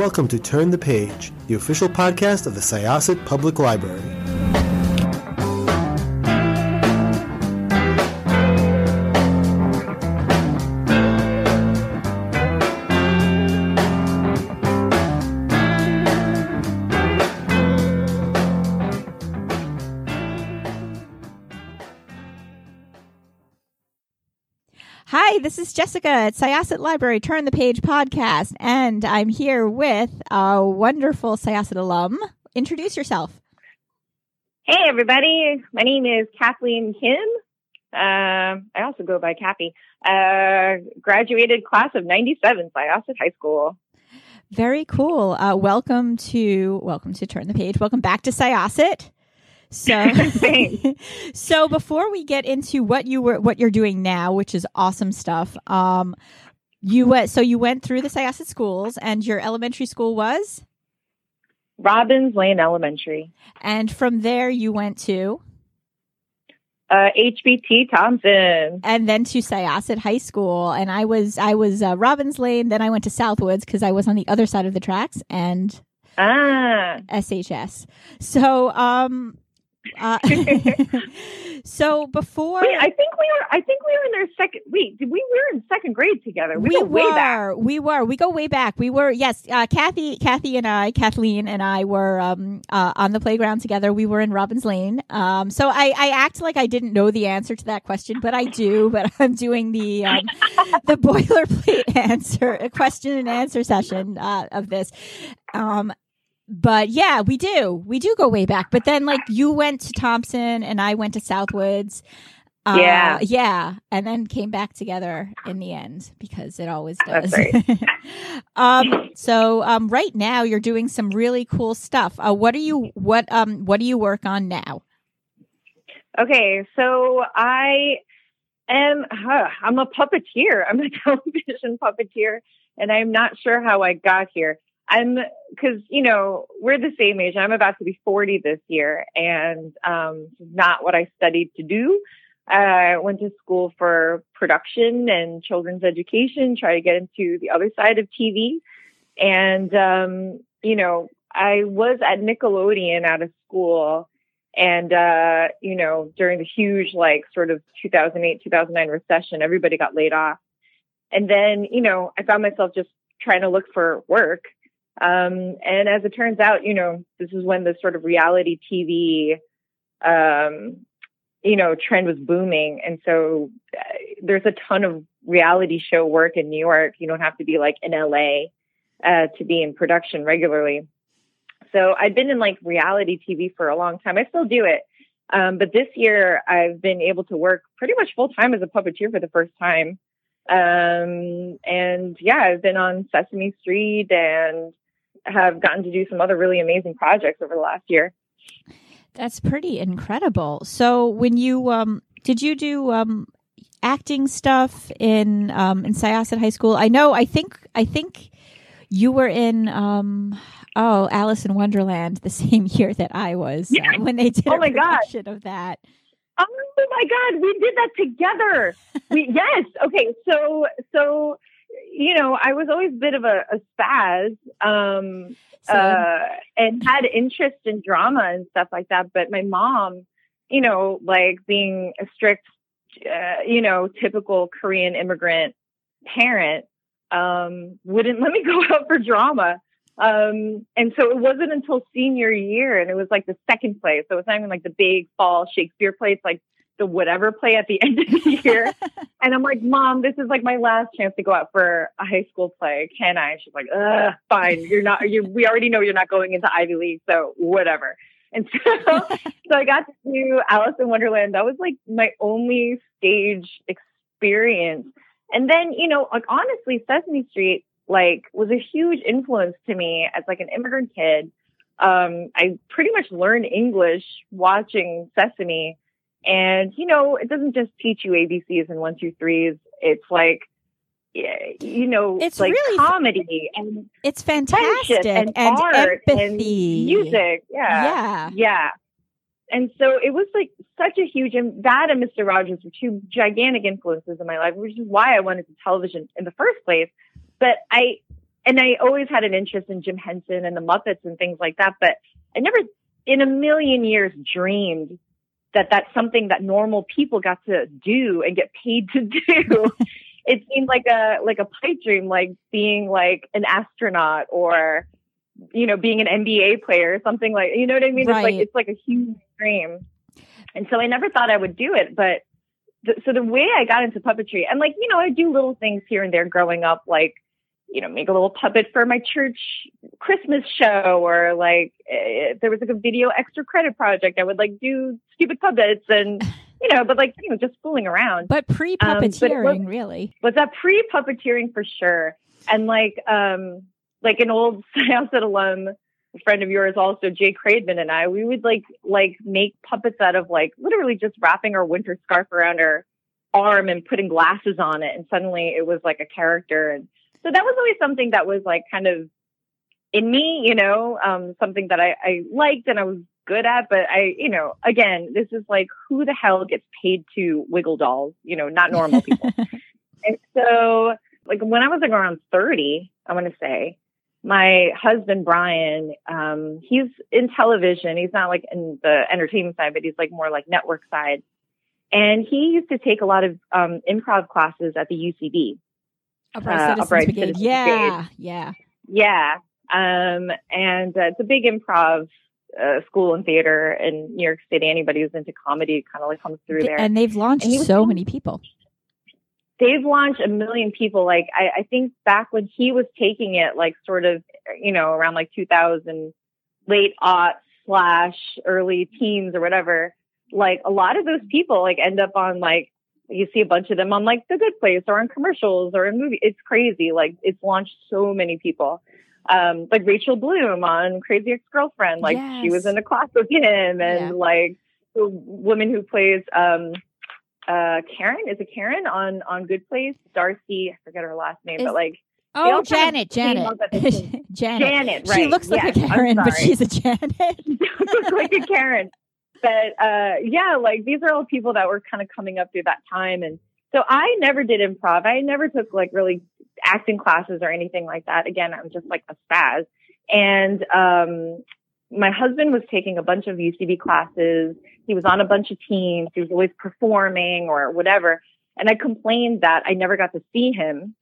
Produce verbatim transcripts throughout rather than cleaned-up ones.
Welcome to Turn the Page, the official podcast of the Syosset Public Library. Hi, this is Jessica at Syosset Library Turn the Page podcast, and I'm here with a wonderful Syosset alum. Introduce yourself. Hey, everybody. My name is Kathleen Kim. Uh, I also go by Kathy. Uh, graduated class of ninety-seven, Syosset High School. Very cool. Uh, welcome to welcome to Turn the Page. Welcome back to Syosset. So, so before we get into what you were, what you're doing now, which is awesome stuff, um, you went, so you went through the Syosset schools, and your elementary school was Robbins Lane Elementary, and from there you went to uh, H B T Thompson, and then to Syosset High School. And I was, I was uh, Robbins Lane. Then I went to Southwoods because I was on the other side of the tracks, and ah, S H S. So, um. Uh, so before, wait, I think we were. I think we were in their second. Wait, did we? We were in second grade together. We, we go way were. back. We were. We go way back. We were. Yes, uh, Kathy, Kathy, and I, Kathleen, and I were um, uh, on the playground together. We were in Robbins Lane. Um, so I, I act like I didn't know the answer to that question, but I do. But I'm doing the um, the boilerplate answer, question and answer session uh, of this. Um, But yeah, we do. We do go way back. But then, like, you went to Thompson and I went to Southwoods. Uh, yeah. Yeah. And then came back together in the end because it always does. That's right. um, so um, right now you're doing some really cool stuff. Uh, what are you, what, um, what do you work on now? Okay. So I am, huh, I'm a puppeteer. I'm a television puppeteer, and I'm not sure how I got here. I'm, cause, you know, we're the same age. I'm about to be forty this year, and, um, not what I studied to do. I went to school for production and children's education, try to get into the other side of T V. And, um, you know, I was at Nickelodeon out of school, and, uh, you know, during the huge, like, sort of two thousand eight, two thousand nine recession, everybody got laid off. And then, you know, I found myself just trying to look for work. Um, and as it turns out, you know, this is when the sort of reality T V, um, you know, trend was booming. And so uh, there's a ton of reality show work in New York. You don't have to be like in L A, uh, to be in production regularly. So I've been in like reality T V for a long time. I still do it. Um, but this year I've been able to work pretty much full time as a puppeteer for the first time. Um, and yeah, I've been on Sesame Street and have gotten to do some other really amazing projects over the last year. That's pretty incredible. So when you, um, did you do, um, acting stuff in, um, in Syosset High School? I know, I think, I think you were in, um, oh, Alice in Wonderland the same year that I was, yeah. uh, when they did oh a my production God. of that. Oh my God, we did that together. We, yes. Okay. So, so, you know, I was always a bit of a, a spaz, um, uh, and had interest in drama and stuff like that. But my mom, you know, like being a strict, uh, you know, typical Korean immigrant parent, um, wouldn't let me go out for drama. Um, and so it wasn't until senior year, and it was like the second play. So it's not even like the big fall Shakespeare play. It's like the whatever play at the end of the year. And I'm like, Mom, this is like my last chance to go out for a high school play. Can I? She's like, ugh, fine. You're not, you we already know you're not going into Ivy League. So whatever. And so, so I got to do Alice in Wonderland. That was like my only stage experience. And then, you know, like honestly, Sesame Street, like was a huge influence to me as like an immigrant kid. Um, I pretty much learned English watching Sesame. And, you know, it doesn't just teach you A B Cs and one, two, threes. It's like, you know, it's like really comedy and it's fantastic and, and art empathy, and music. Yeah. Yeah. Yeah. And so it was like such a huge, and that and Mister Rogers were two gigantic influences in my life, which is why I went into television in the first place. But I, and I always had an interest in Jim Henson and the Muppets and things like that, but I never in a million years dreamed that that's something that normal people got to do and get paid to do. It seemed like a, like a pipe dream, like being like an astronaut or, you know, being an N B A player or something like, you know what I mean? Right. It's like, it's like a huge dream. And so I never thought I would do it, but th- so the way I got into puppetry and like, you know, I do little things here and there growing up, like, you know, make a little puppet for my church Christmas show, or like if there was like a video extra credit project, I would like do stupid puppets and, you know, but like, you know, just fooling around. But pre-puppeteering, um, was, really. Was that pre-puppeteering for sure? And like, um, like an old Syosset alum, a friend of yours also, Jay Craidman and I, we would like, like make puppets out of like literally just wrapping our winter scarf around our arm and putting glasses on it. And suddenly it was like a character. And so that was always something that was like kind of in me, you know, um, something that I, I liked and I was good at. But I, you know, again, this is like, who the hell gets paid to wiggle dolls? You know, not normal people. And so like when I was like around thirty, I want to say, my husband, Brian, um, he's in television. He's not like in the entertainment side, but he's like more like network side. And he used to take a lot of um, improv classes at the U C B. Upright uh, Citizens Upright Brigade. Citizens Yeah, Brigade. yeah. Yeah. Um, and uh, it's a big improv uh, school and theater in New York City. Anybody who's into comedy kind of like comes through there. And they've launched and so many people. They've launched a million people. Like, I, I think back when he was taking it, like sort of, you know, around like two thousand, late aughts slash early teens or whatever, like a lot of those people like end up on like, you see a bunch of them on like The Good Place or in commercials or in movies. It's crazy. Like it's launched so many people. Um, like Rachel Bloom on Crazy Ex-Girlfriend. Like Yes. she was in a class with him, and Yeah. like the woman who plays, um, uh, Karen, is it Karen on, on Good Place? Darcy, I forget her last name, Is- but like, Oh, all kind Janet, of came Janet. up at the same- Janet. Janet, She right. looks like Yes, a I'm Karen, but sorry. she's a Janet. Look like a Karen. But uh, yeah, like these are all people that were kind of coming up through that time. And so I never did improv. I never took like really acting classes or anything like that. Again, I'm just like a spaz. And um, my husband was taking a bunch of U C B classes. He was on a bunch of teams. He was always performing or whatever. And I complained that I never got to see him.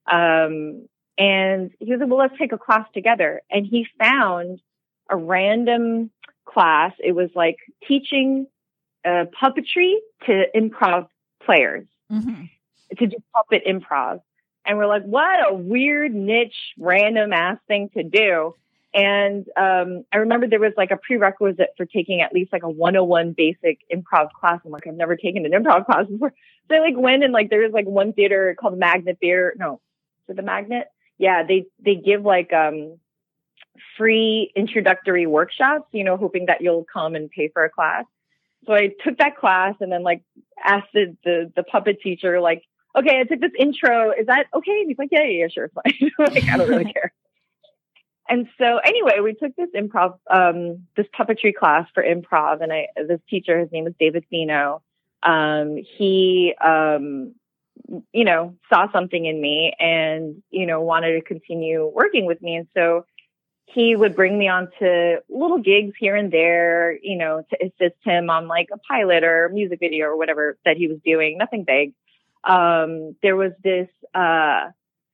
Um, and he was like, well, let's take a class together. And he found a random class. It was like teaching uh, puppetry to improv players, Mm-hmm. to do puppet improv. And we're like, what a weird niche, random ass thing to do. And um, I remember there was like a prerequisite for taking at least like a one oh one basic improv class. I'm like, I've never taken an improv class before. So I like went and like there was like one theater called Magnet Theater. No, is it the Magnet? Yeah, they they give like um free introductory workshops, you know, hoping that you'll come and pay for a class. So I took that class and then like asked the the, the puppet teacher, like, okay, I took this intro. Is that okay? And he's like, yeah, yeah, yeah, sure, it's fine. Like, I don't really care. And so anyway, we took this improv, um, this puppetry class for improv. And I, this teacher, his name is David Fino. Um, he, um, you know, saw something in me and, you know, wanted to continue working with me. And so he would bring me on to little gigs here and there, you know, to assist him on like a pilot or a music video or whatever that he was doing. Nothing big. Um, there was this, uh,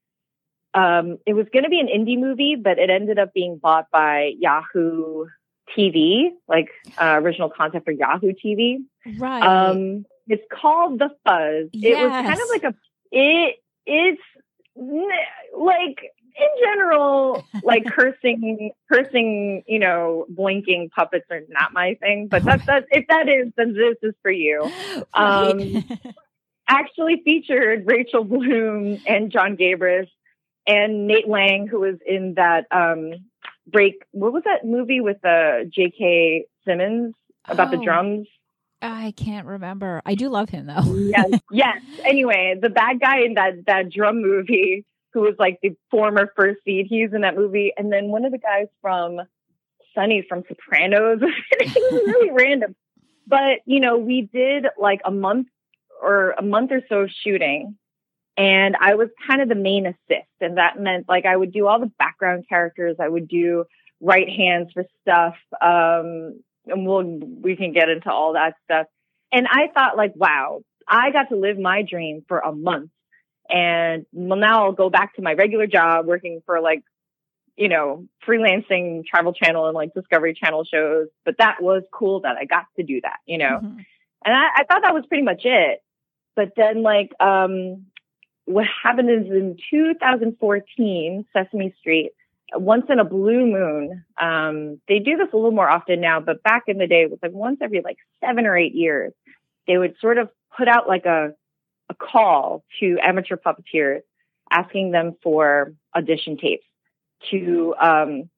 um, it was going to be an indie movie, but it ended up being bought by Yahoo T V, like uh, original content for Yahoo T V. Right. Um, it's called The Fuzz. Yes. It was kind of like a, it, it's like in general, like cursing, cursing, you know, blinking puppets are not my thing, but that's, that's, if that is, then this is for you. Um, Right. Actually featured Rachel Bloom and John Gabris and Nate Lang, who was in that, um, break. What was that movie with uh, J K Simmons about Oh. the drums? I can't remember. I do love him though. Yes. Yes. Anyway, the bad guy in that, that drum movie, who was like the former first lead, he's in that movie. And then one of the guys from Sonny from Sopranos. It was really random. But, you know, we did like a month or a month or so shooting. and I was kind of the main assist. And that meant like I would do all the background characters. I would do right hands for stuff. Um, and we'll, we can get into all that stuff. And I thought like, wow, I got to live my dream for a month. And well, now I'll go back to my regular job working for like, you know, freelancing Travel Channel and like Discovery Channel shows. But that was cool that I got to do that, you know? Mm-hmm. And I, I thought that was pretty much it. But then like, um, what happened is in two thousand fourteen, Sesame Street, once in a blue moon, um, they do this a little more often now, but back in the day, it was like once every like seven or eight years, they would sort of put out like a, a call to amateur puppeteers asking them for audition tapes to, um,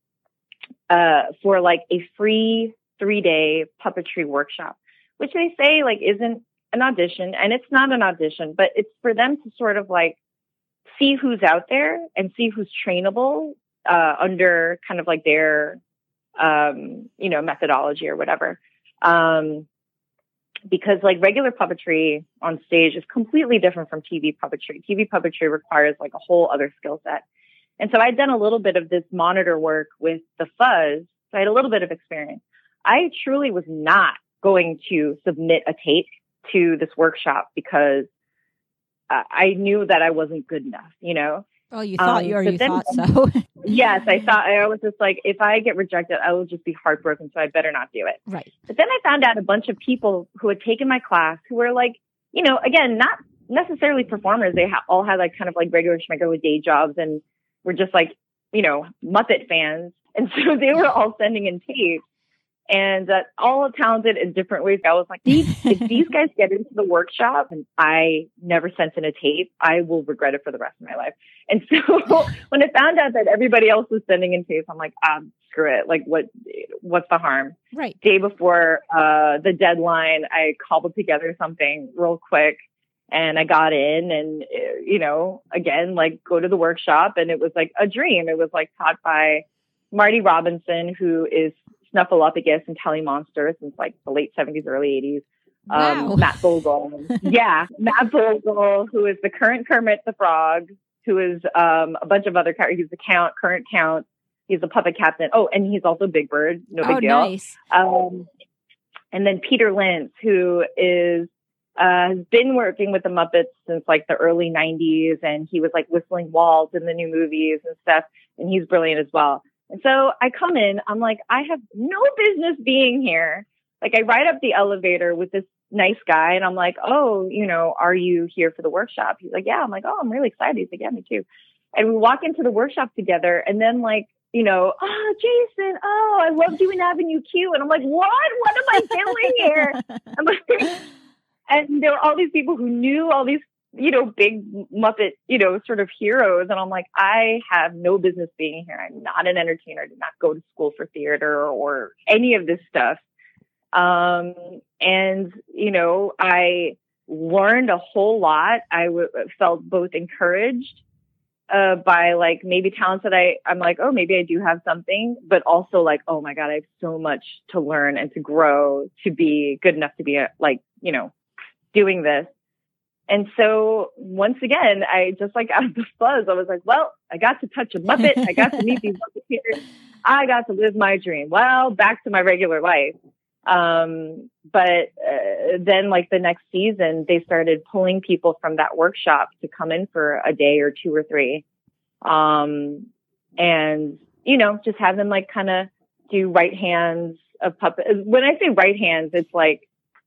uh, for like a free three day puppetry workshop, which they say like isn't an audition, and it's not an audition, but it's for them to sort of like see who's out there and see who's trainable, uh, under kind of like their, um, you know, methodology or whatever. Um, because like regular puppetry on stage is completely different from T V puppetry. T V puppetry requires like a whole other skill set. And so I'd done a little bit of this monitor work with the Fuzz. So I had a little bit of experience. I truly was not going to submit a tape to this workshop because uh, I knew that I wasn't good enough, you know? Oh, you thought um, you, or you then, thought so. Yes, I thought, I was just like, if I get rejected, I will just be heartbroken, so I better not do it. Right. But then I found out a bunch of people who had taken my class who were like, you know, again, not necessarily performers. They ha- all had like kind of like regular schmegular day jobs and were just like, you know, Muppet fans. And so they were all sending in tapes. And uh, all talented in different ways. I was like, these, if these guys get into the workshop and I never sent in a tape, I will regret it for the rest of my life. And so when I found out that everybody else was sending in tapes, I'm like, um, screw it. Like, what? What's the harm? Right. Day before uh, the deadline, I cobbled together something real quick, and I got in, and you know, again, like go to the workshop, and it was like a dream. It was like taught by Marty Robinson, who is Snuffleupagus and Telly Monster since like the late seventies, early eighties. Um, wow. Matt Vogel. yeah. Matt Vogel, who is the current Kermit the Frog, who is um, a bunch of other characters. He's the Count, current Count. He's the puppet captain. Oh, and he's also Big Bird. No big oh, deal. Nice. Um, and then Peter Lintz, who is, uh, has been working with the Muppets since like the early nineties. And he was like whistling Walt in the new movies and stuff. And he's brilliant as well. And so I come in, I'm like, I have no business being here. Like I ride up the elevator with this nice guy and I'm like, oh, you know, are you here for the workshop? He's like, yeah. I'm like, oh, I'm really excited. He's like, yeah, me too. And we walk into the workshop together and then like, you know, oh, Jason, oh, I loved you in Avenue Q. And I'm like, what? What am I doing here? I'm like, and there were all these people who knew all these, you know, big Muppet, you know, sort of heroes. And I'm like, I have no business being here. I'm not an entertainer. I did not go to school for theater or any of this stuff. Um, and, you know, I learned a whole lot. I w- felt both encouraged uh, by like maybe talents that I, I'm like, oh, maybe I do have something, but also like, oh my God, I have so much to learn and to grow to be good enough to be a, like, you know, doing this. And so once again, I just like out of the Fuzz, I was like, well, I got to touch a Muppet. I got to meet these Muppeteers. I got to live my dream. Well, back to my regular life. Um, but uh, then like the next season, they started pulling people from that workshop to come in for a day or two or three. Um, and, you know, just have them like kind of do right hands of puppet. When I say right hands, it's like,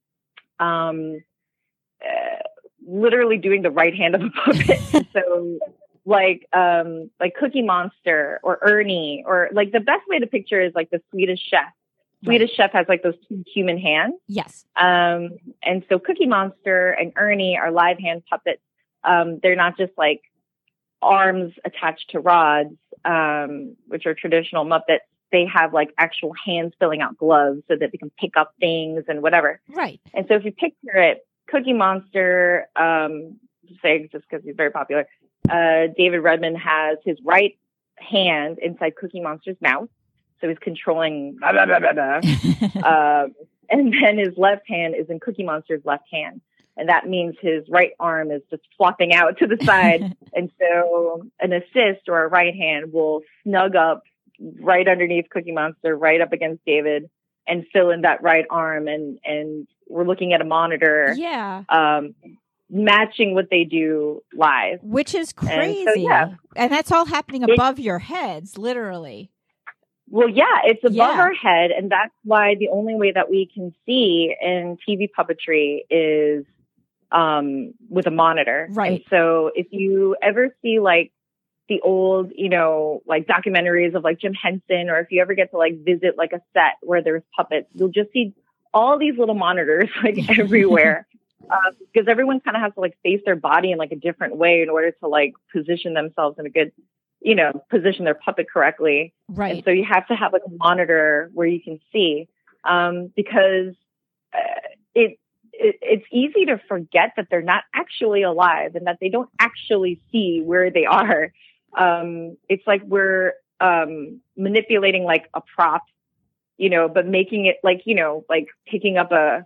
um, uh, literally doing the right hand of a puppet. So like, um, like Cookie Monster or Ernie, or like the best way to picture is like the Swedish Chef. Swedish right. Chef has like those two human hands. Yes. Um, and so Cookie Monster and Ernie are live hand puppets. Um, they're not just like arms attached to rods, um, which are traditional Muppets. They have like actual hands filling out gloves so that they can pick up things and whatever. Right. And so if you picture it, Cookie Monster, um, say just because he's very popular, uh, David Redman has his right hand inside Cookie Monster's mouth. So he's controlling, blah, blah, blah, blah, blah. um, and then his left hand is in Cookie Monster's left hand. and that means his right arm is just flopping out to the side. And so an assist or a right hand will snug up right underneath Cookie Monster, right up against David, and fill in that right arm. And, and we're looking at a monitor, yeah, um, matching what they do live, which is crazy. And, so, yeah. and that's all happening it, above your heads, literally. Well, yeah, it's above yeah. our head. And that's why the only way that we can see in T V puppetry is um, with a monitor. Right. And so if you ever see like the old, you know, like documentaries of like Jim Henson, or if you ever get to like visit like a set where there's puppets, you'll just see all these little monitors like everywhere. Uh, because everyone kind of has to like face their body in like a different way in order to like position themselves in a good, you know, position their puppet correctly. Right. And so you have to have like a monitor where you can see, um, because uh, it, it it's easy to forget that they're not actually alive and that they don't actually see where they are. Um, it's like we're um, manipulating like a prop, you know, but making it like, you know, like picking up a,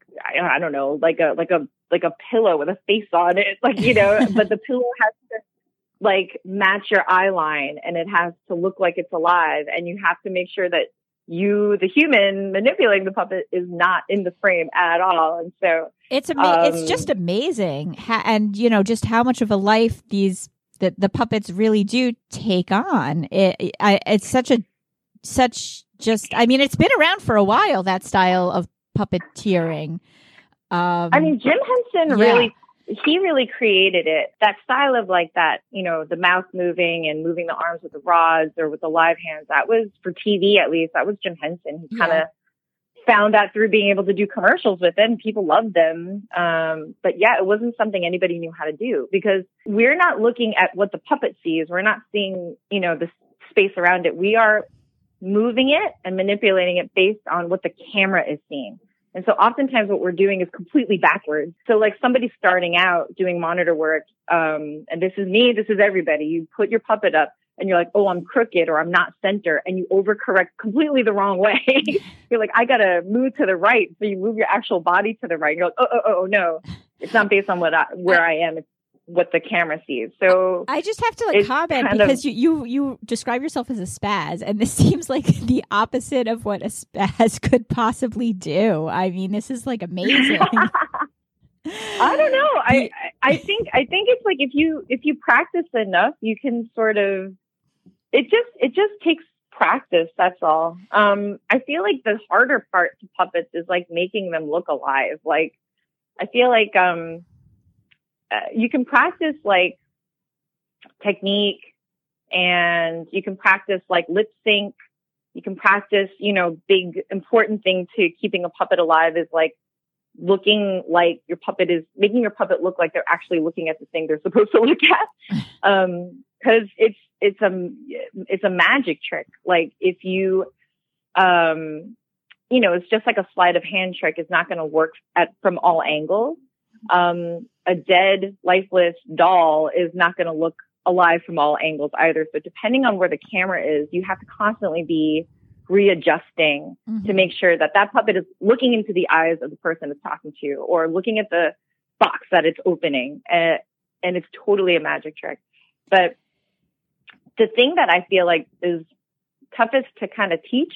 I don't know, like a like a like a pillow with a face on it, like, you know, but the pillow has to like match your eye line, and it has to look like it's alive, and you have to make sure that you, the human manipulating the puppet, is not in the frame at all. And so it's ama- um, it's just amazing, ha- and you know just how much of a life these the, the puppets really do take on. It, I, it's such a such just I mean, it's been around for a while, that style of puppeteering. Um, I mean, Jim Henson yeah. really, he really created it. That style of like that, you know, the mouth moving and moving the arms with the rods or with the live hands. That was for T V, at least. That was Jim Henson. He kind of yeah. found that through being able to do commercials with it, and people loved them. Um, but yeah, it wasn't something anybody knew how to do, because we're not looking at what the puppet sees. We're not seeing, you know, the space around it. We are moving it and manipulating it based on what the camera is seeing. And so oftentimes what we're doing is completely backwards. So like somebody starting out doing monitor work, um, and this is me, this is everybody. You put your puppet up and you're like, oh, I'm crooked or I'm not center. And you overcorrect completely the wrong way. You're like, I got to move to the right. So you move your actual body to the right. You're like, oh, oh, oh, oh no, it's not based on what I, where I am. It's what the camera sees. So I just have to like comment because of, you, you you describe yourself as a spaz, and this seems like the opposite of what a spaz could possibly do. I mean, this is like amazing. I don't know. I I think I think it's like if you if you practice enough, you can sort of it just it just takes practice. That's all. Um, I feel like the harder part to puppets is like making them look alive. Like I feel like um. Uh, you can practice like technique, and you can practice like lip sync. You can practice, you know, big important thing to keeping a puppet alive is like looking like your puppet is making your puppet look like they're actually looking at the thing they're supposed to look at. Um, cause it's, it's a, it's a magic trick. Like if you, um, you know, it's just like a sleight of hand trick is not going to work at, from all angles. Um, a dead, lifeless doll is not going to look alive from all angles either. So depending on where the camera is, you have to constantly be readjusting mm-hmm. to make sure that that puppet is looking into the eyes of the person it's talking to, or looking at the box that it's opening. Uh, and it's totally a magic trick. But the thing that I feel like is toughest to kind of teach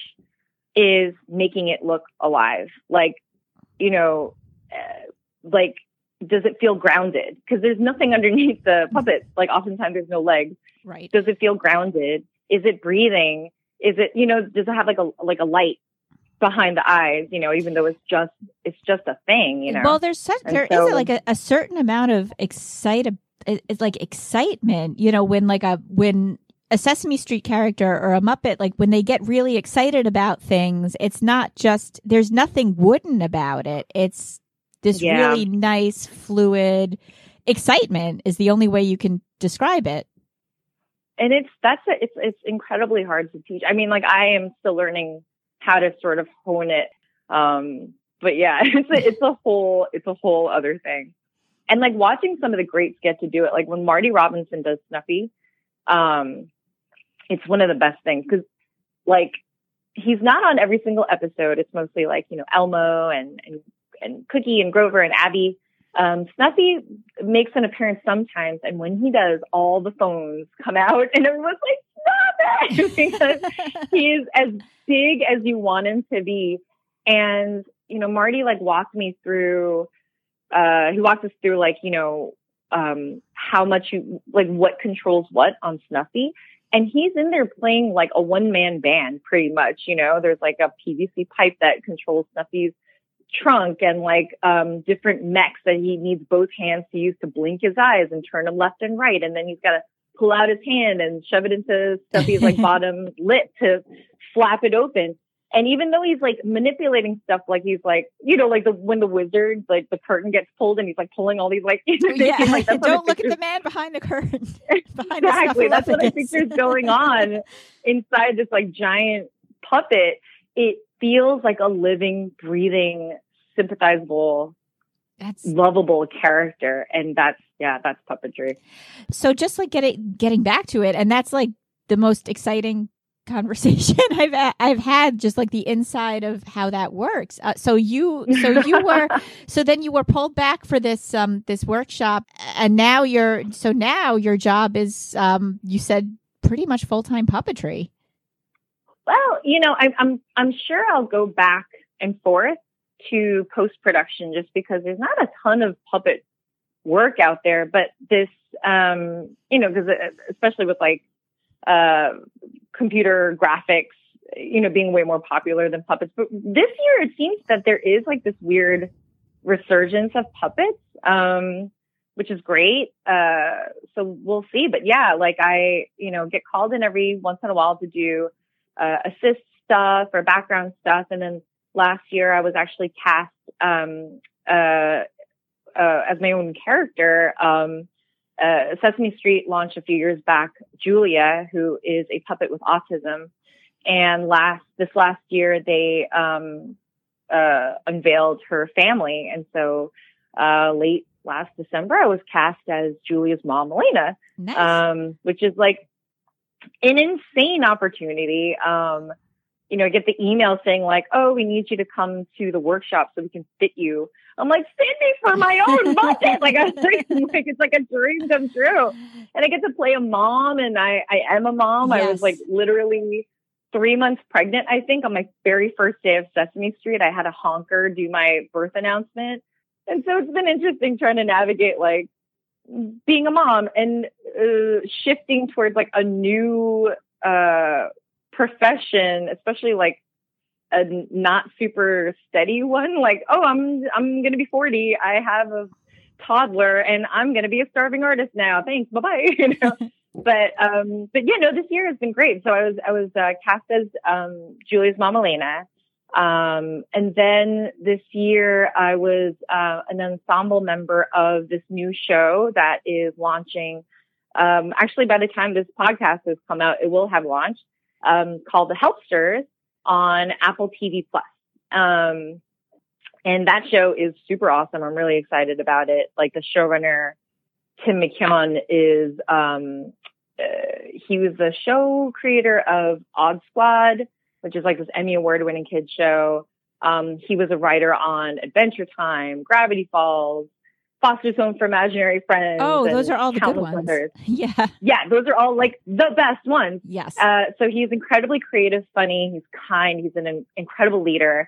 is making it look alive. Like, you know, uh, like, does it feel grounded? Because there's nothing underneath the puppet. Like oftentimes there's no legs. Right. Does it feel grounded? Is it breathing? Is it, you know, does it have like a, like a light behind the eyes, you know, even though it's just, it's just a thing, you know? Well, there's such, and there so, is like a, a certain amount of excite, it's like excitement, you know, when like a, when a Sesame Street character or a Muppet, like when they get really excited about things, it's not just, there's nothing wooden about it. It's, This yeah. really nice, fluid excitement is the only way you can describe it. And it's, that's, a, it's, it's incredibly hard to teach. I mean, like I am still learning how to sort of hone it. Um, but yeah, it's a, it's a whole, it's a whole other thing. And like watching some of the greats get to do it, like when Marty Robinson does Snuffy, um, it's one of the best things because like he's not on every single episode. It's mostly like, you know, Elmo and, and, and Cookie and Grover and Abby. Um, Snuffy makes an appearance sometimes, and when he does, all the phones come out, and everyone's like, "Stop it!" Because he is as big as you want him to be. And you know, Marty like walked me through. Uh, he walked us through like you know um, how much you like what controls what on Snuffy. And he's in there playing like a one man band, pretty much. You know, there's like a P V C pipe that controls Snuffy's trunk and like um, different mechs that he needs both hands to use to blink his eyes and turn them left and right. And then he's got to pull out his hand and shove it into Snuffy's like bottom lip to flap it open. And even though he's like manipulating stuff, like he's like, you know, like the when the wizard, like the curtain gets pulled and he's like pulling all these like, yeah, like that's don't look at the man behind the curtain. behind exactly, the that's what I think is going on inside this like giant puppet. It feels like a living, breathing, sympathizable, that's lovable character, and that's yeah, that's puppetry. So just like getting getting back to it, and that's like the most exciting conversation I've I've had, just like the inside of how that works. Uh, so you so you were so then you were pulled back for this um this workshop, and now you're so now your job is um you said pretty much full-time puppetry. Well, you know, I, I'm I'm sure I'll go back and forth to post-production just because there's not a ton of puppet work out there, but this um you know, because especially with like uh computer graphics, you know, being way more popular than puppets. But this year it seems that there is like this weird resurgence of puppets, um, which is great. Uh, so we'll see. But yeah, like I, you know, get called in every once in a while to do uh, assist stuff or background stuff. And then last year I was actually cast um, uh, uh, as my own character. Um, Uh, Sesame Street launched a few years back Julia, who is a puppet with autism. And last, this last year, they um, uh, unveiled her family. And so uh, late last December, I was cast as Julia's mom, Elena, nice. um, which is like an insane opportunity. Um, you know, I get the email saying like, oh, we need you to come to the workshop so we can fit you. I'm like, fit me for my own budget. Like, I was like, it's like a dream come true. And I get to play a mom, and I, I am a mom. Yes. I was like literally three months pregnant, I think, on my very first day of Sesame Street. I had a honker do my birth announcement. And so it's been interesting trying to navigate like being a mom and uh, shifting towards like a new uh, profession, especially like a not super steady one. Like, oh, I'm, I'm going to be forty. I have a toddler and I'm going to be a starving artist now. Thanks. Bye-bye. You know? but, um, but yeah, no, this year has been great. So I was, I was, uh, cast as, um, Julia's mom, Elena. Um, and then this year I was, uh, an ensemble member of this new show that is launching. Um, actually by the time this podcast has come out, it will have launched, um, called The Helpsters, on Apple T V Plus. Um, and that show is super awesome. I'm really excited about it. Like the showrunner, Tim McKeown, is, um, uh, he was the show creator of Odd Squad, which is like this Emmy award winning kids show. Um, he was a writer on Adventure Time, Gravity Falls, Foster's Home for Imaginary Friends. Oh, those are all the good ones. Others. Yeah. Yeah, those are all like the best ones. Yes. Uh, so he's incredibly creative, funny, he's kind, he's an, an incredible leader.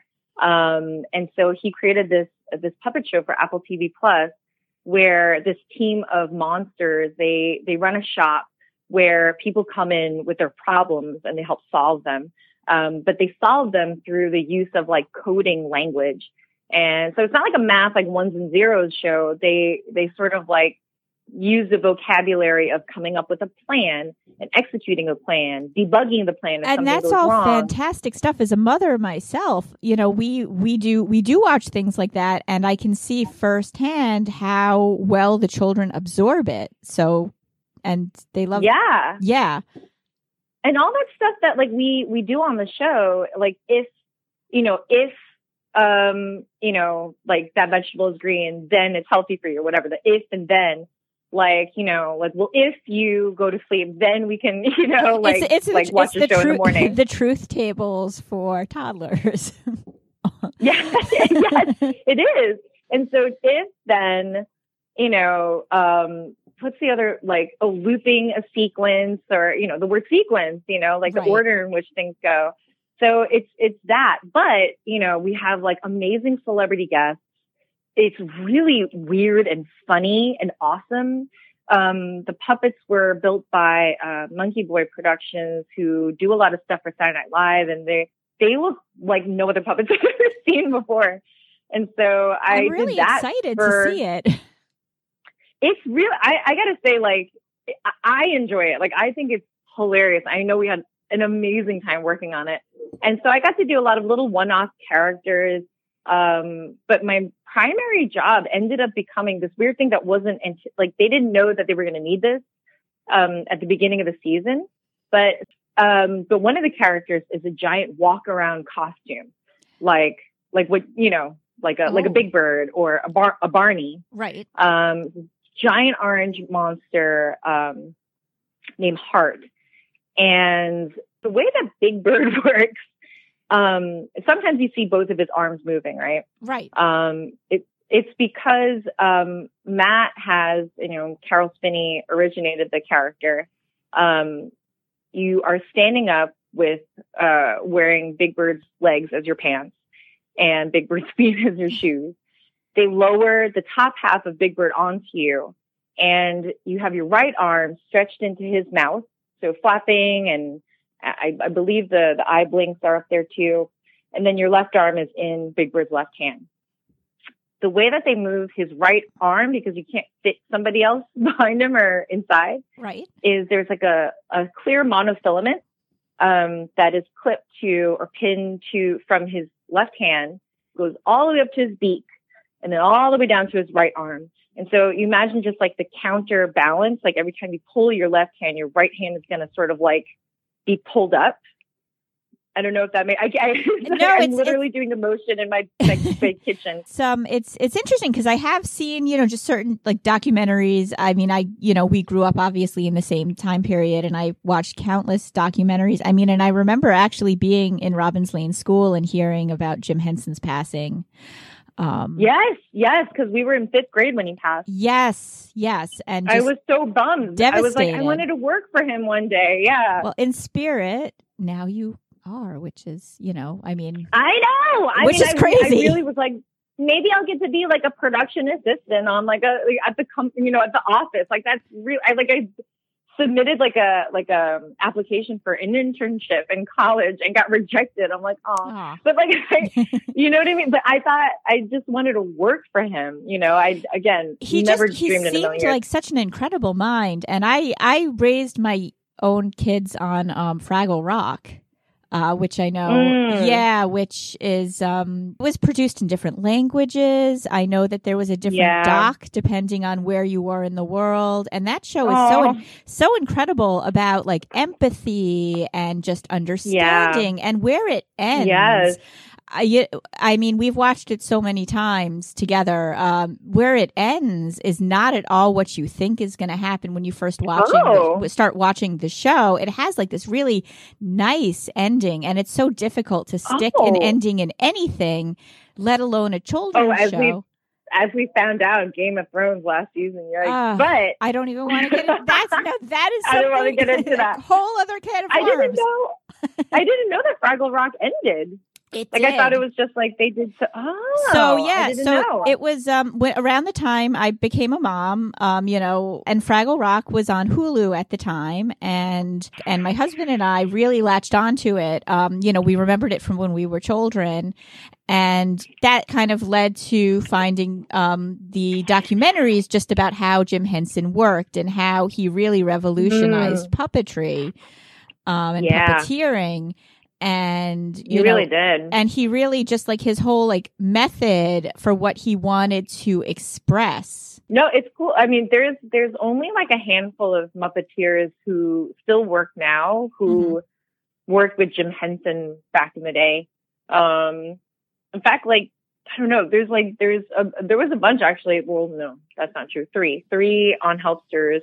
Um, and so he created this, this puppet show for Apple T V Plus, where this team of monsters, they, they run a shop where people come in with their problems and they help solve them. Um, but they solve them through the use of like coding language. And so it's not like a math, like ones and zeros show. They, they sort of like use the vocabulary of coming up with a plan and executing a plan, debugging the plan. If and that's goes all wrong. Fantastic stuff. As a mother myself, you know, we, we do, we do watch things like that, and I can see firsthand how well the children absorb it. So, and they love Yeah. it. Yeah. And all that stuff that like we, we do on the show, like if, you know, if, um, you know, like that vegetable is green, then it's healthy for you, or whatever, the if and then, like, you know, like, well, if you go to sleep, then we can, you know, like, it's, it's like the, watch it's the show tru- in the morning. The truth tables for toddlers. yeah, yes, it is. And so if then, you know, um, what's the other, like, oh, looping a sequence or, you know, the word sequence, you know, like right. the order in which things go. So it's, it's that, but, you know, we have like amazing celebrity guests. It's really weird and funny and awesome. Um, the puppets were built by, uh, Monkey Boy Productions, who do a lot of stuff for Saturday Night Live, and they, they look like no other puppets I've ever seen before. And so I I'm really did that excited for, to see it. It's real. I, I gotta say, like, I enjoy it. Like, I think it's hilarious. I know we had an amazing time working on it. And so I got to do a lot of little one-off characters. Um, but my primary job ended up becoming this weird thing that wasn't, like, they didn't know that they were going to need this, um, at the beginning of the season. But, um, but one of the characters is a giant walk around costume, like, like what, you know, like a, oh. like a Big Bird or a bar, a Barney. Right. Um, giant orange monster, um, named Heart. And the way that Big Bird works, Um, sometimes you see both of his arms moving, right? Right. Um, it, it's because, um, Matt has, you know, Carol Spinney originated the character. Um, you are standing up with, uh, wearing Big Bird's legs as your pants and Big Bird's feet as your shoes. They lower the top half of Big Bird onto you, and you have your right arm stretched into his mouth. So flapping, and I, I believe the, the eye blinks are up there too. And then your left arm is in Big Bird's left hand. The way that they move his right arm, because you can't fit somebody else behind him or inside, right, is there's like a, a clear monofilament um, that is clipped to or pinned to from his left hand, goes all the way up to his beak, and then all the way down to his right arm. And so you imagine just like the counterbalance, like every time you pull your left hand, your right hand is going to sort of like be pulled up. I don't know if that may, I, I, no, I'm it's, literally it's, doing the motion in my, my big kitchen. It's, um, it's, it's interesting because I have seen, you know, just certain like documentaries. I mean, I, you know, we grew up obviously in the same time period, and I watched countless documentaries. I mean, and I remember actually being in Robbins Lane School and hearing about Jim Henson's passing. Um, yes, yes, because we were in fifth grade when he passed. Yes, yes. And I was so bummed. Devastated. I was like, I wanted to work for him one day. Yeah. Well, in spirit, now you are, which is, you know, I mean, I know, I which mean, is I, crazy. I really was like, maybe I'll get to be like a production assistant on like a like at the company, you know, at the office. Like that's real. I like I submitted like a like a application for an internship in college and got rejected. I'm like, oh, but like, I, you know what I mean? But I thought I just wanted to work for him. You know, I again he never just, he dreamed in a million seemed years. like such an incredible mind, and I I raised my own kids on um, Fraggle Rock. Uh, which I know, mm. yeah, which is, um, was produced in different languages. I know that there was a different yeah. doc depending on where you were in the world. And that show is oh. so, so incredible about like empathy and just understanding yeah. and where it ends. Yes. I, I mean, we've watched it so many times together. Um, where it ends is not at all what you think is going to happen when you first watching oh. the, start watching the show. It has like this really nice ending, and it's so difficult to stick oh. an ending in anything, let alone a children's oh, as show. We, as we found out, Game of Thrones last season, you're like, uh, but I don't even want to get into that's no, that is I don't want to get into that whole other can of I worms. didn't know. I didn't know that Fraggle Rock ended. It like did. I thought it was just like they did. So, oh, so yeah, so know. it was um when, around the time I became a mom, um you know, and Fraggle Rock was on Hulu at the time, and and my husband and I really latched onto it. Um, you know, we remembered it from when we were children, and that kind of led to finding um the documentaries just about how Jim Henson worked and how he really revolutionized mm. puppetry, um and yeah. puppeteering. And you he know, really did. And he really just like his whole like method for what he wanted to express. No, it's cool. I mean, there's there's only like a handful of Muppeteers who still work now, who mm-hmm. worked with Jim Henson back in the day. Um, in fact, like I don't know, there's like there's a, there was a bunch actually. Well, no, that's not true. Three, three on Helpsters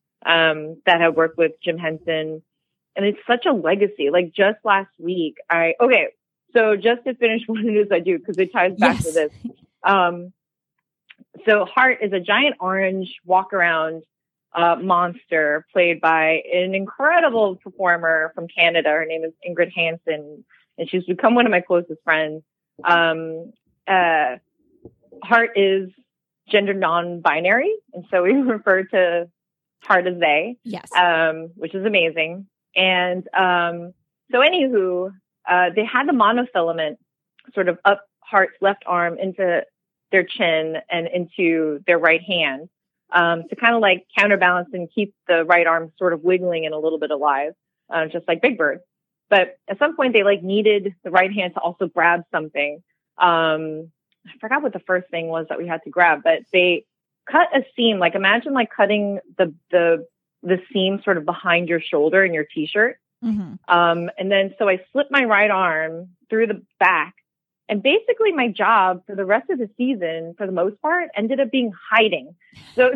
um, that have worked with Jim Henson. And it's such a legacy. Like just last week, I, okay, so just to finish what it is I do, because it ties back yes. to this. Um, so Heart is a giant orange walk around uh, monster played by an incredible performer from Canada. Her name is Ingrid Hansen, and she's become one of my closest friends. Um, uh, Heart is gender non-binary, and so we refer to Heart as they, yes, um, which is amazing. And um, so anywho, uh, they had the monofilament sort of up Heart's left arm into their chin and into their right hand, um, to kind of like counterbalance and keep the right arm sort of wiggling and a little bit alive, uh, just like Big Bird. But at some point they like needed the right hand to also grab something. Um, I forgot what the first thing was that we had to grab, but they cut a seam. Like imagine like cutting the, the, the seam sort of behind your shoulder in your t-shirt. Mm-hmm. Um, and then, so I slipped my right arm through the back, and basically my job for the rest of the season, for the most part, ended up being hiding. So,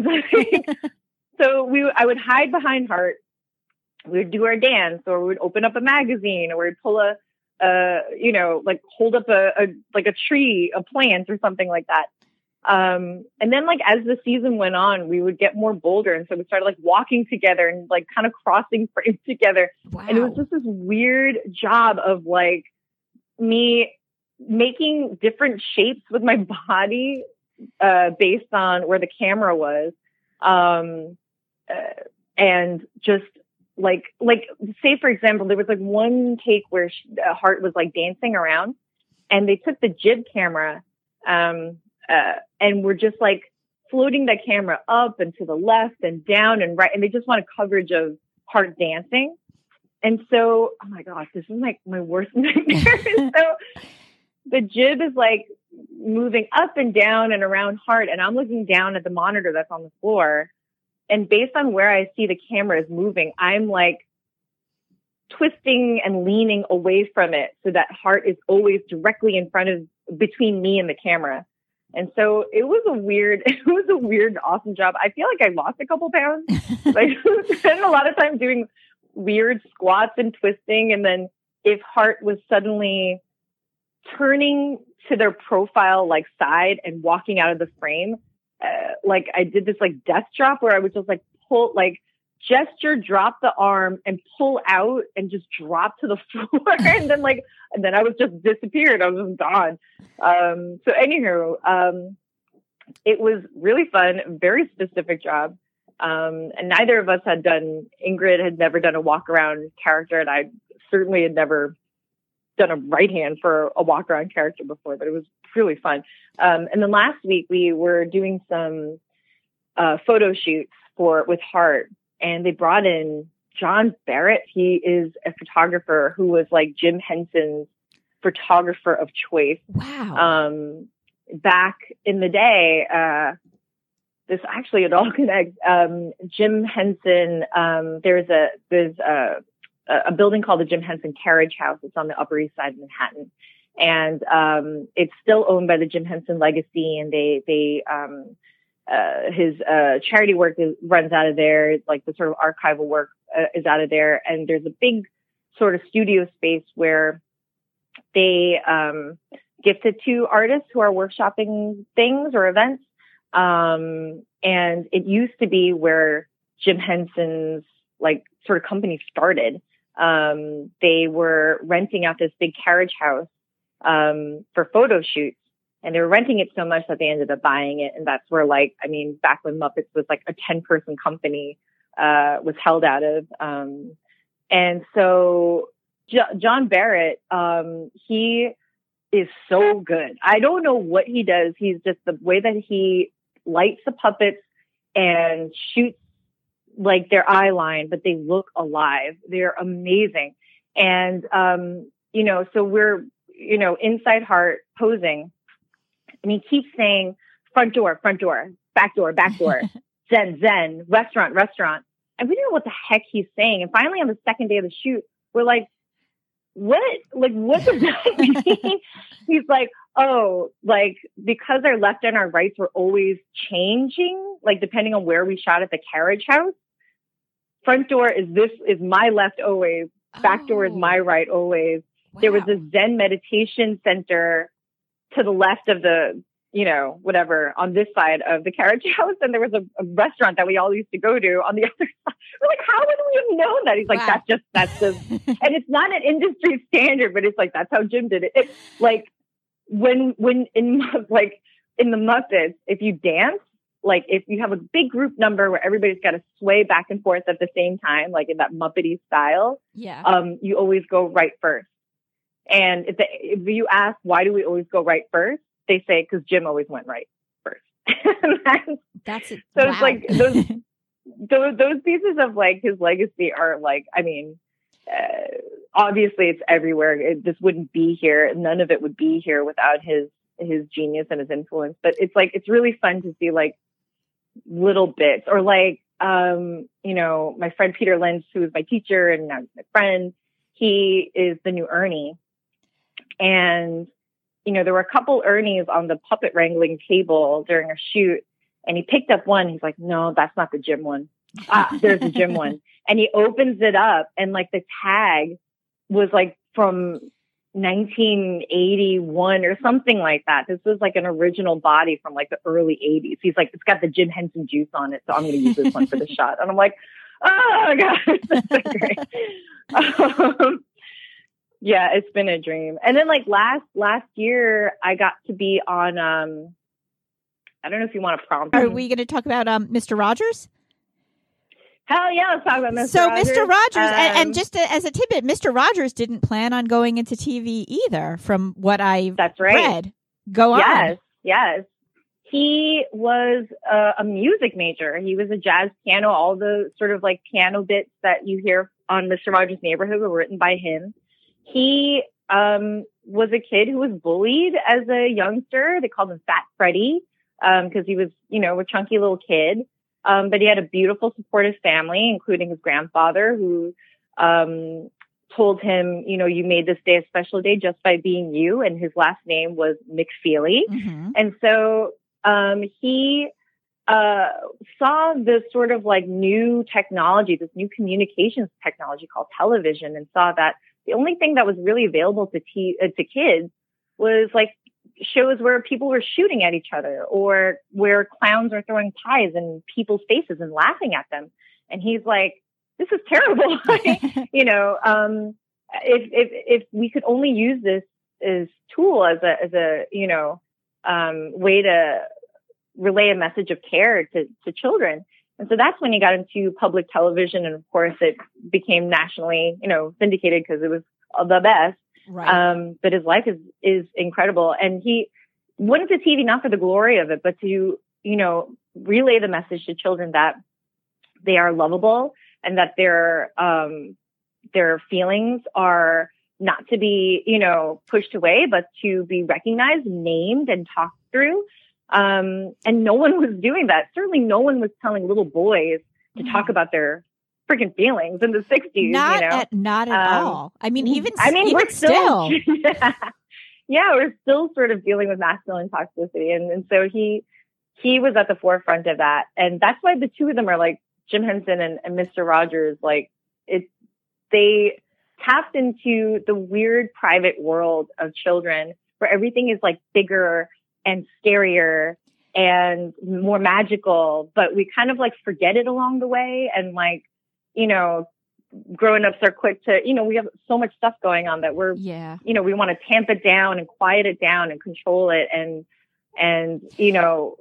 so we, I would hide behind Heart. We would do our dance, or we would open up a magazine, or we'd pull a, uh, you know, like hold up a, a, like a tree, a plant or something like that. Um, and then like, as the season went on, we would get more bolder. And so we started like walking together and like kind of crossing frames together. Wow. And it was just this weird job of like me making different shapes with my body, uh, based on where the camera was. Um, uh, and just like, like say, for example, there was like one take where she, uh, Heart was like dancing around, and they took the jib camera, um, uh, and we're just like floating that camera up and to the left and down and right. And they just wanted coverage of Heart dancing. And so, oh my gosh, this is like my worst nightmare. So the jib is like moving up and down and around Heart, and I'm looking down at the monitor that's on the floor. And based on where I see the camera is moving, I'm like twisting and leaning away from it so that Heart is always directly in front of, between me and the camera. And so it was a weird, it was a weird, awesome job. I feel like I lost a couple pounds. Like I spent a lot of time doing weird squats and twisting. And then if Heart was suddenly turning to their profile, like side and walking out of the frame, uh, like I did this like death drop where I would just like pull, like gesture, drop the arm and pull out and just drop to the floor. and then like, and then I was just disappeared. I was just gone. Um, so anywho, um, it was really fun, very specific job. Um, and neither of us had done, Ingrid had never done a walk around character, and I certainly had never done a right hand for a walk around character before, but it was really fun. Um, and then last week we were doing some, uh, photo shoots for, with Heart, and they brought in John Barrett. He is a photographer who was like Jim Henson's photographer of choice. Wow. Um, back in the day, uh, this actually, it all connects. Um, Jim Henson, um, there's a, there's a, a building called the Jim Henson Carriage House. It's on the Upper East Side of Manhattan. And, um, it's still owned by the Jim Henson legacy. And they, they, um, uh, his, uh, charity work is, runs out of there. Like the sort of archival work uh, is out of there. And there's a big sort of studio space where they, um, gifted to artists who are workshopping things or events. Um, and it used to be where Jim Henson's like sort of company started. Um, they were renting out this big carriage house, um, for photo shoots, and they were renting it so much that they ended up buying it. And that's where, like, I mean, back when Muppets was like a ten person company, uh, was held out of. Um, and so J- John Barrett, um, he is so good. I don't know what he does. He's just the way that he lights the puppets and shoots like their eye line, but they look alive. They're amazing. And, um, you know, so we're, you know, inside Heart posing, and he keeps saying front door, front door, back door, back door, zen, zen, restaurant, restaurant. And we didn't know what the heck he's saying. And finally on the second day of the shoot, we're like, what, like, what does that mean? He's like, oh, like, because our left and our rights were always changing, like, depending on where we shot at the carriage house. Front door is this, is my left always. Back oh. door is my right always. Wow. There was a Zen meditation center to the left of the, you know, whatever, on this side of the carriage house. And there was a, a restaurant that we all used to go to on the other side. We're like, how would we have known that? He's like, wow. that's just, that's just, and it's not an industry standard, but it's like, that's how Jim did it. It's like when, when in like in the Muppets, if you dance, like if you have a big group number where everybody's got to sway back and forth at the same time, like in that Muppety style, yeah, um, you always go right first. And if, the, if you ask, why do we always go right first? They say, because Jim always went right first. that's, that's it. So wow. it's like those, those, those pieces of like his legacy are like, I mean, uh, obviously it's everywhere. It, this wouldn't be here. None of it would be here without his, his genius and his influence. But it's like, it's really fun to see like little bits or like, um, you know, my friend Peter Lynch, who is my teacher and now my friend, he is the new Ernie. And, you know, there were a couple Ernies on the puppet wrangling table during a shoot, and he picked up one. He's like, no, that's not the Jim one. Ah, there's the Jim one. And he opens it up, and like the tag was like from nineteen eighty-one or something like that. This was like an original body from like the early eighties. He's like, it's got the Jim Henson juice on it, so I'm going to use this one for the shot. And I'm like, oh my God, that's so great. Um, yeah, it's been a dream. And then like last, last year I got to be on, um, I don't know if you want to prompt. Are we going to talk about, um, Mister Rogers? Hell yeah, let's talk about Mister So Rogers. Mister Rogers, um, and, and just a, as a tidbit, Mister Rogers didn't plan on going into T V either, from what I that's right. read. Go on. Yes, yes. He was a, a music major. He was a jazz piano. All the sort of like piano bits that you hear on Mister Rogers' Neighborhood were written by him. He um, was a kid who was bullied as a youngster. They called him Fat Freddy because um, he was, you know, a chunky little kid. Um, but he had a beautiful, supportive family, including his grandfather, who um, told him, you know, you made this day a special day just by being you. And his last name was McFeely. Mm-hmm. And so um, he uh, saw this sort of like new technology, this new communications technology called television, and saw that the only thing that was really available to te- uh, to kids was like shows where people were shooting at each other or where clowns are throwing pies in people's faces and laughing at them. And he's like, this is terrible. you know, um, if, if, if we could only use this as tool as a, as a, you know, um, way to relay a message of care to, to children. And so that's when he got into public television. And of course it became nationally, you know, syndicated because it was the best. Right. Um, but his life is, is incredible. And he went to T V, not for the glory of it, but to, you know, relay the message to children that they are lovable and that their, um, their feelings are not to be, you know, pushed away, but to be recognized, named, and talked through. Um, and no one was doing that. Certainly no one was telling little boys to mm-hmm. talk about their freaking feelings in the sixties. Not you know? at, not at um, all. I mean, even, I mean, even we're still, still. yeah, yeah, we're still sort of dealing with masculine toxicity. And, and so he, he was at the forefront of that. And that's why the two of them are like Jim Henson and, and Mister Rogers. Like it, they tapped into the weird private world of children where everything is like bigger and scarier and more magical, but we kind of like forget it along the way. And like, you know, grown-ups are quick to, you know, we have so much stuff going on that we're, yeah. you know, we want to tamp it down and quiet it down and control it. And, and, you know,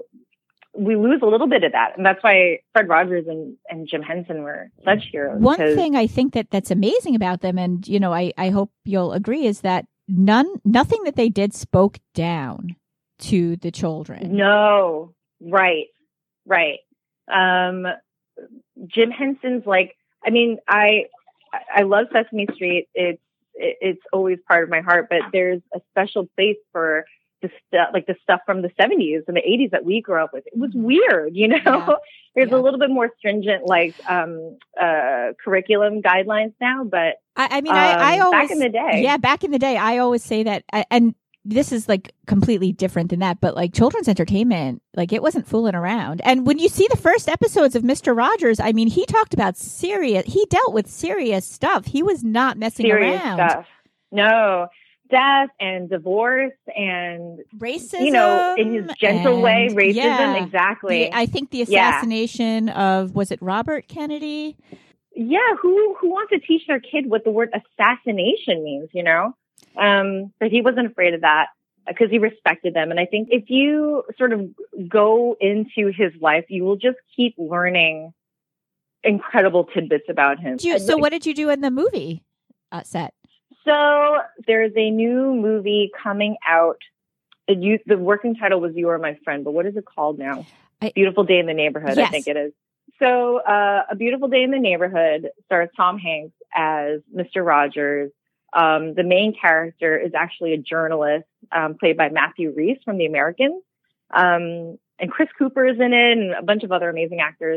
we lose a little bit of that. And that's why Fred Rogers and, and Jim Henson were such heroes. One thing I think that that's amazing about them, and, you know, I, I hope you'll agree, is that none, nothing that they did spoke down to the children. No, right, right. Um, Jim Henson's like, I mean, I, I love Sesame Street. It's, it's always part of my heart, but there's a special place for the stuff, like the stuff from the seventies and the eighties that we grew up with. It was weird, you know, yeah. there's yeah. a little bit more stringent, like, um, uh, curriculum guidelines now, but I, I mean, I, um, I always, back in the day, yeah, back in the day, I always say that, and this is like completely different than that, but like children's entertainment, like it wasn't fooling around. And when you see the first episodes of Mister Rogers, I mean, he talked about serious, he dealt with serious stuff. He was not messing serious around. Stuff. No, death and divorce and racism, you know, in his gentle way, racism. Yeah, exactly. The, I think the assassination yeah. of, was it Robert Kennedy? Yeah. Who, who wants to teach their kid what the word assassination means, you know? Um, but he wasn't afraid of that because he respected them. And I think if you sort of go into his life, you will just keep learning incredible tidbits about him. You, so what did you do in the movie uh, set? So there's a new movie coming out. The, you, the working title was You Are My Friend, but what is it called now? I, Beautiful Day in the Neighborhood, yes. I think it is. So uh, A Beautiful Day in the Neighborhood stars Tom Hanks as Mister Rogers. Um, the main character is actually a journalist um, played by Matthew Rhys from The Americans. Um, and Chris Cooper is in it and a bunch of other amazing actors.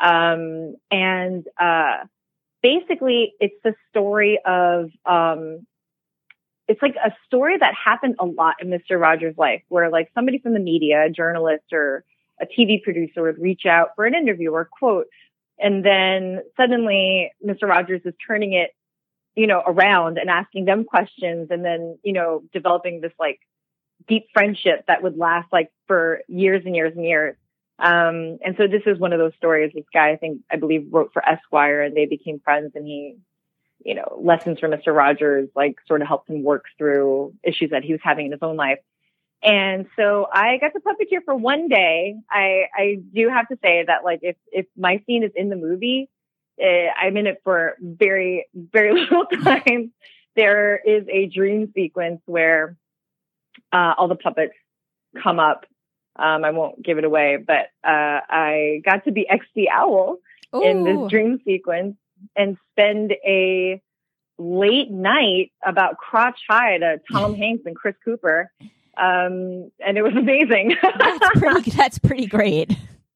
Um, and uh, basically, it's the story of, um, it's like a story that happened a lot in Mister Rogers' life, where like somebody from the media, a journalist or a T V producer would reach out for an interview or quote. And then suddenly Mister Rogers is turning it, you know, around and asking them questions and then, you know, developing this like deep friendship that would last like for years and years and years. Um, and so this is one of those stories. This guy, I think, I believe wrote for Esquire and they became friends and he, you know, lessons from Mister Rogers, like sort of helped him work through issues that he was having in his own life. And so I got to puppeteer for one day. I, I do have to say that like, if, if my scene is in the movie, Uh, I'm in it for very, very little time. There is a dream sequence where uh, all the puppets come up. Um, I won't give it away, but uh, I got to be X the Owl Ooh. in this dream sequence and spend a late night about crotch high to Tom Hanks and Chris Cooper. Um, and it was amazing. That's pretty, that's pretty great.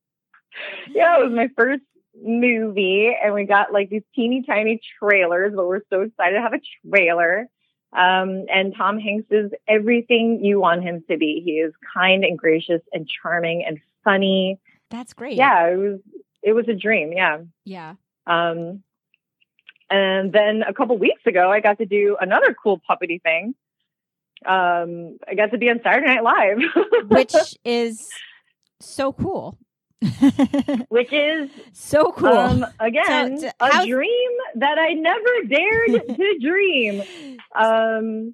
Yeah, it was my first movie and we got like these teeny tiny trailers, but we're so excited to have a trailer. Um, and Tom Hanks is everything you want him to be. He is kind and gracious and charming and funny. That's great. Yeah, it was, it was a dream. Yeah. Yeah. Um, and then a couple weeks ago, I got to do another cool puppety thing. Um, I got to be on Saturday Night Live, which is so cool. Which is so cool. Um, again, so, a how's... dream that I never dared to dream. Um,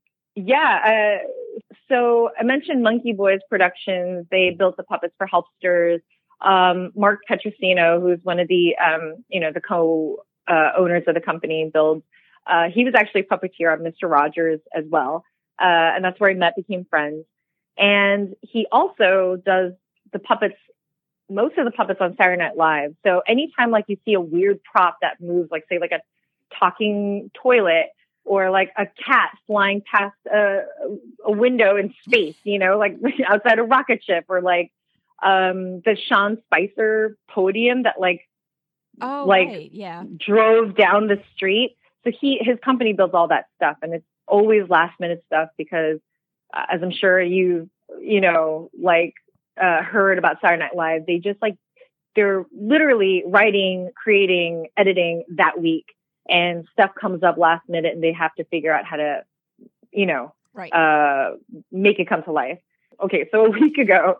yeah. Uh, so I mentioned Monkey Boys Productions. They built the puppets for Helpsters. Um, Mark Petrosino, who's one of the, um, you know, the co uh, owners of the company, builds. Uh, he was actually a puppeteer on Mister Rogers as well, uh, and that's where I met, became friends. And he also does the puppets. Most of the puppets on Saturday Night Live. So anytime like you see a weird prop that moves, like say like a talking toilet or like a cat flying past a, a window in space, you know, like outside a rocket ship, or like um, the Sean Spicer podium that like oh, like right. yeah. drove down the street. So he his company builds all that stuff, and it's always last minute stuff because, uh, as I'm sure you you know like. Uh, heard about Saturday Night Live, they just like, they're literally writing, creating, editing that week, and stuff comes up last minute and they have to figure out how to, you know, right. uh, make it come to life. Okay. So a week ago,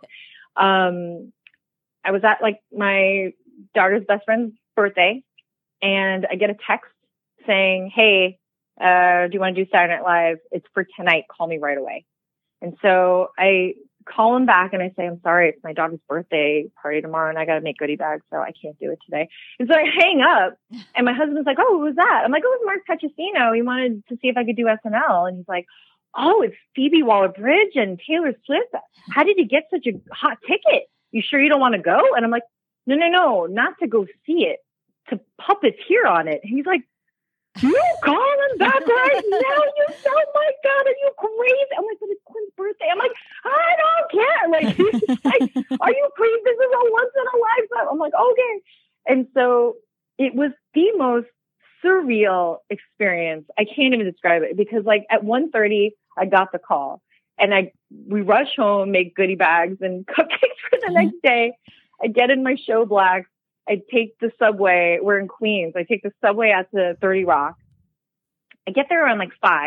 um, I was at like my daughter's best friend's birthday and I get a text saying, hey, uh, do you want to do Saturday Night Live? It's for tonight. Call me right away. And so I call him back and I say, I'm sorry, it's my daughter's birthday party tomorrow and I got to make goodie bags, so I can't do it today. And so I hang up and my husband's like, oh, who was that? I'm like, oh, it was Mark Petrosino. He wanted to see if I could do S N L. And he's like, oh, it's Phoebe Waller-Bridge and Taylor Swift. How did you get such a hot ticket? You sure you don't want to go? And I'm like, no, no, no, not to go see it, to puppeteer on it. And he's like, you calling back right now? You oh my God, are you crazy? I'm like, but it's Quinn's birthday. I'm like, I don't care. Like, he's like, are you crazy? This is a once in a lifetime. I'm like, okay. And so it was the most surreal experience. I can't even describe it because like at one thirty, I got the call and I, we rush home, make goodie bags and cupcakes for the next day. I get in my show blacks. I take the subway. We're in Queens. I take the subway out to thirty Rock. I get there around like five.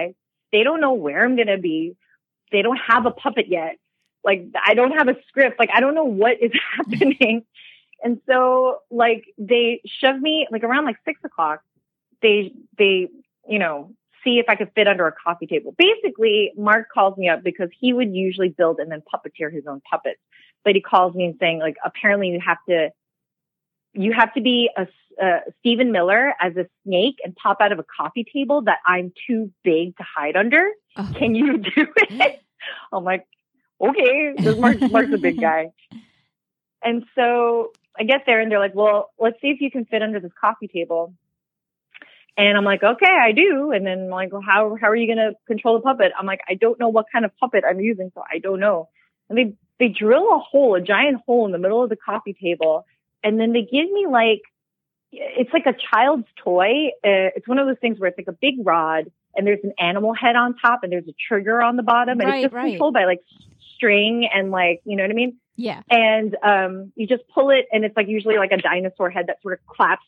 they don't know where I'm going to be. They don't have a puppet yet. Like, I don't have a script. Like, I don't know what is happening. And so, like, they shove me, like, around, like, six o'clock. They, they, you know, see if I could fit under a coffee table. Basically, Mark calls me up because he would usually build and then puppeteer his own puppets. But he calls me and saying, like, apparently you have to, you have to be a, uh, Stephen Miller as a snake and pop out of a coffee table that I'm too big to hide under. Oh. Can you do it? I'm like, okay, Mark, Mark's a big guy. And so I get there and they're like, well, let's see if you can fit under this coffee table. And I'm like, okay, I do. And then I'm like, well, how, how are you going to control the puppet? I'm like, I don't know what kind of puppet I'm using, so I don't know. And they, they drill a hole, a giant hole in the middle of the coffee table. And then they give me like, it's like a child's toy. Uh, it's one of those things where it's like a big rod and there's an animal head on top and there's a trigger on the bottom. And right, it's just right. controlled by like string and like, you know what I mean? Yeah. And um, you just pull it and it's like usually like a dinosaur head that sort of claps.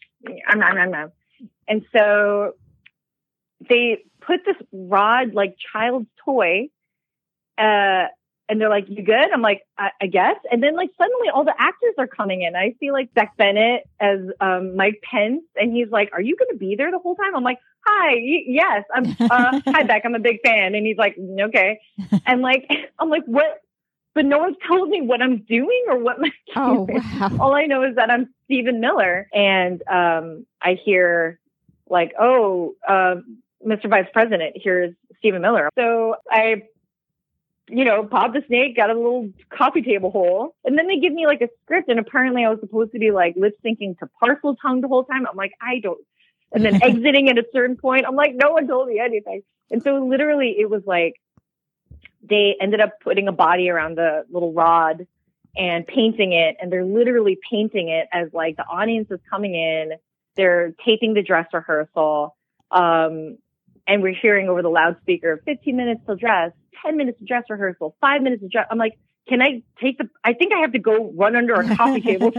And so they put this rod, like child's toy, uh, and they're like, you good? I'm like, I, I guess. And then like suddenly all the actors are coming in. I see like Beck Bennett as um, Mike Pence. And he's like, are you going to be there the whole time? I'm like, hi, y- yes. I'm, uh, hi Beck, I'm a big fan. And he's like, okay. And like, I'm like, what? But no one's told me what I'm doing or what my oh, wow. All I know is that I'm Stephen Miller. And um, I hear like, oh, uh, Mister Vice President, here's Stephen Miller. So I, you know, popped the snake, got a little coffee table hole. And then they give me like a script. And apparently I was supposed to be like lip syncing to Parcel Tongue the whole time. I'm like, I don't. And then exiting at a certain point. I'm like, no one told me anything. And so literally it was like, they ended up putting a body around the little rod and painting it. And they're literally painting it as like the audience is coming in. They're taping the dress rehearsal. Um, and we're hearing over the loudspeaker, fifteen minutes till dress, ten minutes of dress rehearsal, five minutes of dress. I'm like, can I take the, I think I have to go run under a coffee table.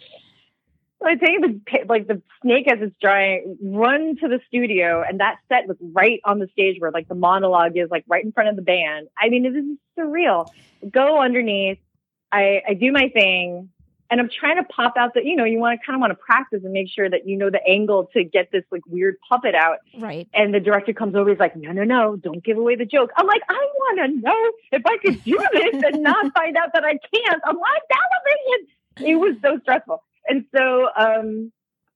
So I take the, like the snake as it's drying, run to the studio, and that set was right on the stage where like the monologue is like right in front of the band. I mean, this is surreal. Go underneath. I, I do my thing, and I'm trying to pop out the, you know, you want to kind of want to practice and make sure that you know the angle to get this like weird puppet out. Right. And the director comes over, he's like, no, no, no, don't give away the joke. I'm like, I want to know if I could do this and not find out that I can't. I'm like, television. It was so stressful. And so um,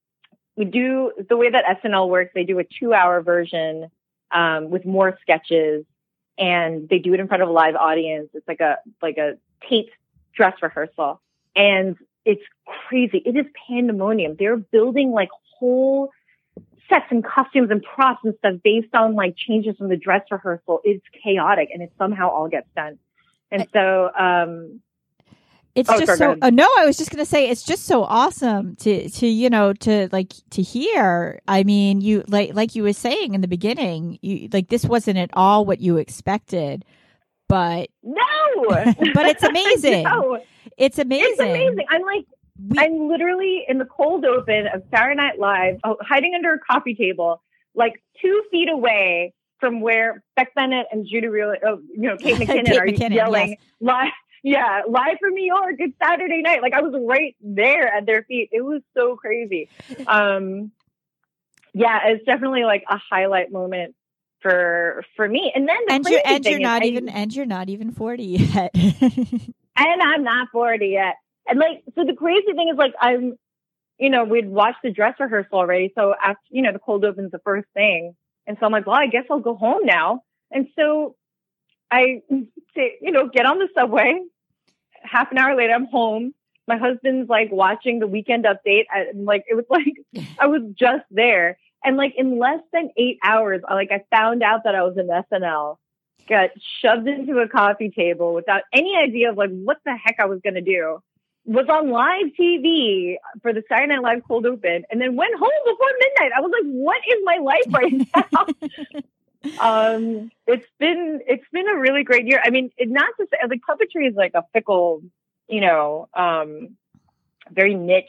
we do the way that S N L works. They do a two hour version um, with more sketches, and they do it in front of a live audience. It's like a like a taped dress rehearsal, and it's crazy. It is pandemonium. They're building like whole sets and costumes and props and stuff based on like changes from the dress rehearsal. It's chaotic, and it somehow all gets done. And so. Um, It's oh, just sorry, so, uh, no, I was just going to say, it's just so awesome to, to, you know, to like, to hear. I mean, you, like, like you were saying in the beginning, you, like, this wasn't at all what you expected, but. No! But it's amazing. No. It's amazing. It's amazing. I'm like, we, I'm literally in the cold open of Saturday Night Live, oh, hiding under a coffee table, like two feet away from where Beck Bennett and Judy Real, oh, you know, Kate McKinnon Kate are McKinnon, yelling yes. live. Yeah, live from New York. It's Saturday night. Like I was right there at their feet. It was so crazy. Um, yeah, it's definitely like a highlight moment for for me. And then the and crazy you're and thing you're not is, even I, and you're not even forty yet. And I'm not forty yet. And like, so the crazy thing is like I'm, you know, we'd watched the dress rehearsal already. So after, you know, the cold open's the first thing, and so I'm like, well, I guess I'll go home now. And so I, say, you know, get on the subway. Half an hour later, I'm home. My husband's like watching the Weekend Update. And like, it was like, I was just there. And like in less than eight hours, I like, I found out that I was in S N L, got shoved into a coffee table without any idea of like what the heck I was going to do, was on live T V for the Saturday Night Live cold open, and then went home before midnight. I was like, what is my life right now? um it's been it's been a really great year. I mean, it not to say like puppetry is like a fickle, you know, um very niche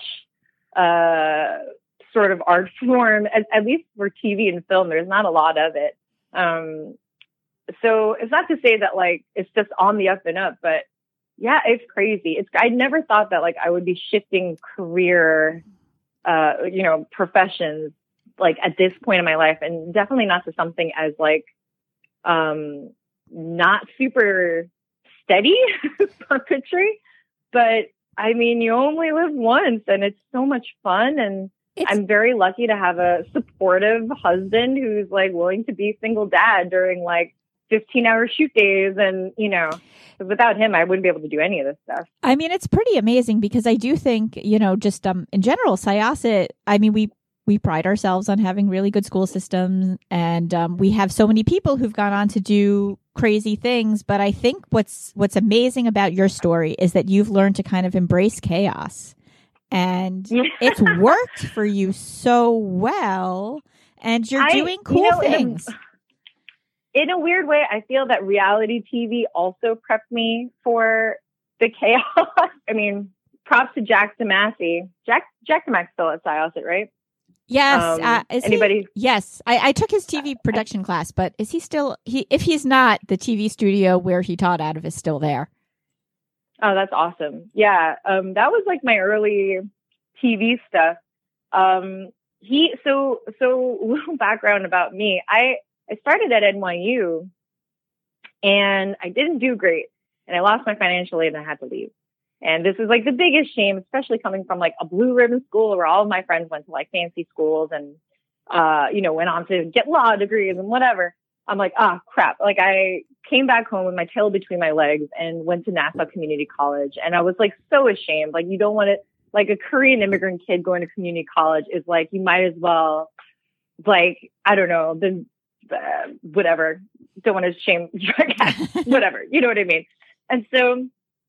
uh sort of art form, at, at least for T V and film. There's not a lot of it, um so it's not to say that like it's just on the up and up, but yeah, it's crazy. It's I never thought that like I would be shifting career, uh, you know, professions like at this point in my life, and definitely not to something as like um not super steady puppetry. But I mean, you only live once, and it's so much fun, and it's- I'm very lucky to have a supportive husband who's like willing to be single dad during like fifteen hour shoot days. And, you know, without him, I wouldn't be able to do any of this stuff. I mean, it's pretty amazing because I do think, you know, just um, in general, Syosset, I mean, we we pride ourselves on having really good school systems, and um, we have so many people who've gone on to do crazy things. But I think what's what's amazing about your story is that you've learned to kind of embrace chaos. And yeah. It's worked for you so well, and you're I, doing cool you know, things. In a, in a weird way, I feel that reality T V also prepped me for the chaos. I mean, props to Jack Demassey. Jack Jack Demassey's still at Syosset, right? Yes. Um, uh, is anybody? He, yes. I, I took his T V production I, class, but is he still? He if he's not, the T V studio where he taught out of is still there. Oh, that's awesome. Yeah. Um, that was like my early T V stuff. Um, he, so, so little background about me. I, I started at N Y U and I didn't do great, and I lost my financial aid and I had to leave. And this is like the biggest shame, especially coming from like a blue ribbon school where all of my friends went to like fancy schools and, uh, you know, went on to get law degrees and whatever. I'm like, ah, crap. Like I came back home with my tail between my legs and went to Nassau Community College. And I was like so ashamed. Like you don't want to, like a Korean immigrant kid going to community college is like, you might as well, like, I don't know, the, uh, whatever. Don't want to shame, whatever. You know what I mean? And so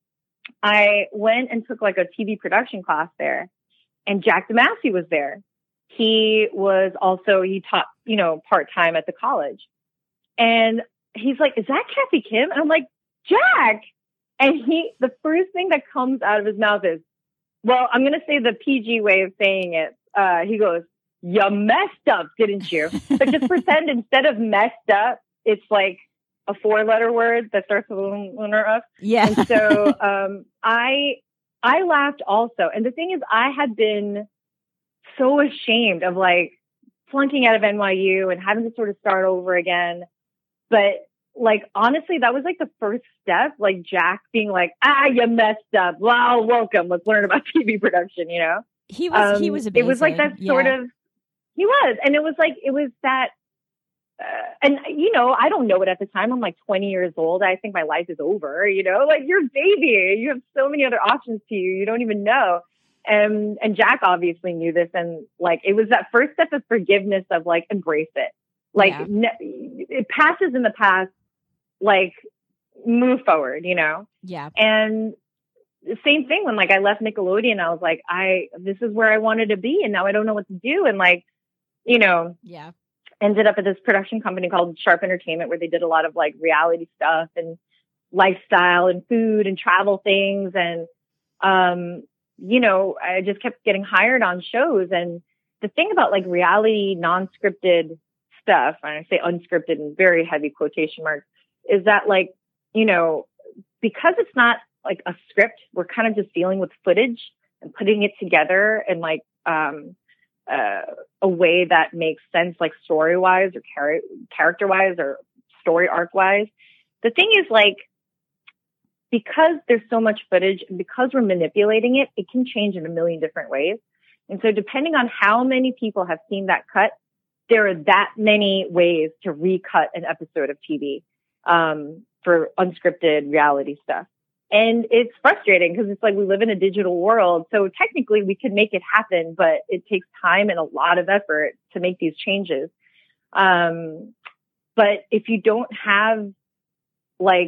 I went and took like a T V production class there, and Jack Demassey was there. He was also, he taught, you know, part-time at the college. And he's like, is that Kathy Kim? And I'm like, Jack. And he, the first thing that comes out of his mouth is, well, I'm going to say the P G way of saying it. Uh, he goes, you messed up, didn't you? But just pretend instead of messed up, it's like a four letter word that starts with a letter F. Yeah. And so, um, I, I laughed also. And the thing is, I had been so ashamed of like flunking out of N Y U and having to sort of start over again. But like, honestly, that was like the first step, like Jack being like, ah, you messed up. Wow, welcome. Let's learn about T V production, you know? He was, um, he was amazing. It was like that yeah. sort of, he was. And it was like, it was that, uh, and you know, I don't know it at the time. I'm like twenty years old. I think my life is over, you know, like you're a baby. You have so many other options to you. You don't even know. And, and Jack obviously knew this. And like, it was that first step of forgiveness of like, embrace it. Like yeah. ne- it passes in the past, like move forward, you know? Yeah. And the same thing when like I left Nickelodeon, I was like, I, this is where I wanted to be. And now I don't know what to do. And like, you know, yeah, ended up at this production company called Sharp Entertainment, where they did a lot of like reality stuff and lifestyle and food and travel things. And, um, you know, I just kept getting hired on shows. And the thing about like reality, non-scripted stuff, and I say unscripted in very heavy quotation marks, is that like, you know, because it's not like a script, we're kind of just dealing with footage and putting it together in like, um, uh, a way that makes sense, like story wise or char- character wise or story arc wise. The thing is like, because there's so much footage and because we're manipulating it, it can change in a million different ways. And so depending on how many people have seen that cut, there are that many ways to recut an episode of T V, um, for unscripted reality stuff. And it's frustrating because it's like we live in a digital world. So technically we could make it happen, but it takes time and a lot of effort to make these changes. Um, but if you don't have like,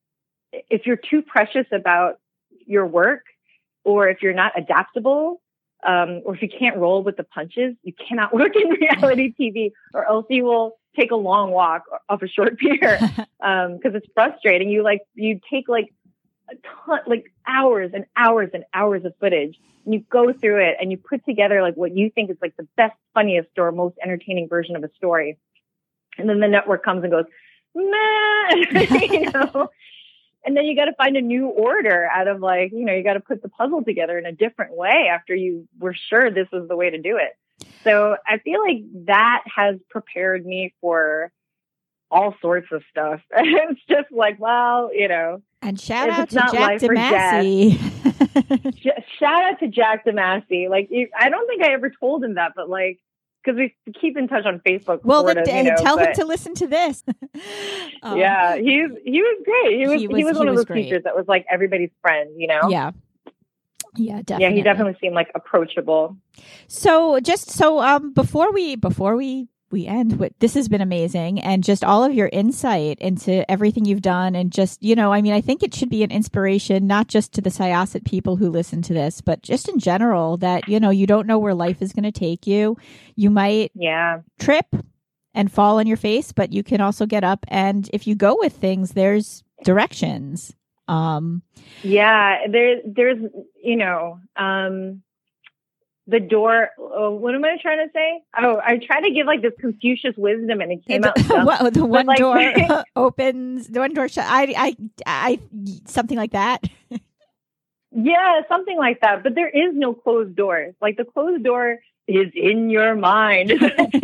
if you're too precious about your work, or if you're not adaptable, um, or if you can't roll with the punches, you cannot work in reality T V, or else you will take a long walk off a short pier. Um, cause it's frustrating. You like, you take like a ton, like hours and hours and hours of footage, and you go through it and you put together like what you think is like the best, funniest or most entertaining version of a story. And then the network comes and goes, meh, you know. And then you got to find a new order out of like, you know, you got to put the puzzle together in a different way after you were sure this was the way to do it. So I feel like that has prepared me for all sorts of stuff. It's just like, well, you know. And shout out to Jack Damacy. Shout out to Jack Damacy. Like, I don't think I ever told him that, but like, because we keep in touch on Facebook. Well, then, of, you know, tell but, him to listen to this. um, yeah, he's he was great. He was he was, he was one he of those great. teachers that was like everybody's friend, you know. Yeah, yeah, definitely. Yeah, he definitely seemed like approachable. So, just so um, before we before we. we end with, this has been amazing, and just all of your insight into everything you've done, and just, you know, I mean, I think it should be an inspiration, not just to the Syosset people who listen to this, but just in general, that, you know, you don't know where life is going to take you. You might yeah. trip and fall on your face, but you can also get up, and if you go with things, there's directions. Um, yeah, there, there's, you know, um, the door, oh, what am I trying to say? Oh, I tried to give like this Confucius wisdom and it came out dumb. Well, the one like, door opens, the one door shut. I, I, I, something like that. Yeah, something like that. But there is no closed door. Like the closed door is in your mind.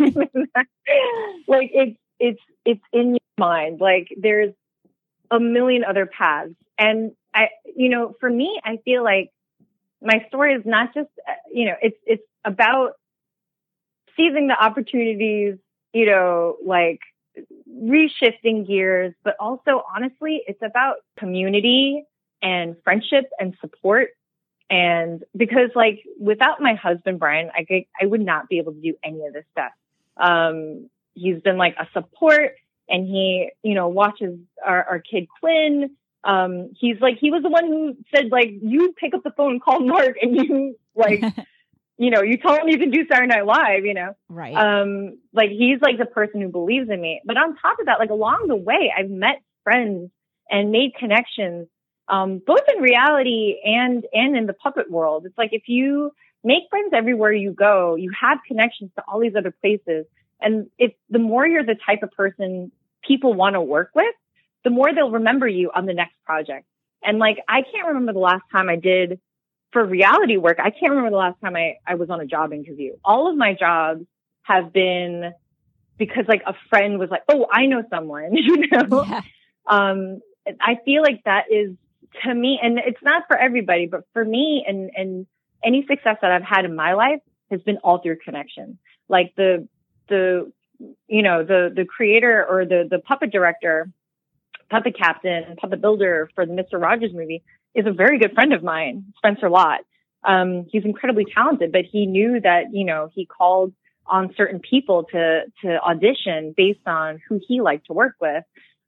Like it's, it's, it's in your mind. Like there's a million other paths. And I, you know, for me, I feel like my story is not just, you know, it's, it's about seizing the opportunities, you know, like reshifting gears, but also honestly, it's about community and friendship and support. And because like without my husband, Brian, I could, I would not be able to do any of this stuff. Um, he's been like a support, and he, you know, watches our, our kid Quinn. Um, he's like, he was the one who said, like, you pick up the phone and call Mark, and you, like, you know, you tell him you can do Saturday Night Live, you know? Right. Um, like, he's like the person who believes in me. But on top of that, like, along the way, I've met friends and made connections, um, both in reality and, and in the puppet world. It's like, if you make friends everywhere you go, you have connections to all these other places. And if the more you're the type of person people want to work with, the more they'll remember you on the next project. And like, I can't remember the last time I did for reality work. I can't remember the last time I, I was on a job interview. All of my jobs have been because like a friend was like, oh, I know someone, you know? Yeah. Um, I feel like that is to me, and it's not for everybody, but for me and, and any success that I've had in my life has been all through connection. Like the, the, you know, the, the creator or the, the puppet director, puppet captain, puppet builder for the Mister Rogers movie is a very good friend of mine, Spencer Lott. Um, he's incredibly talented, but he knew that, you know, he called on certain people to, to audition based on who he liked to work with.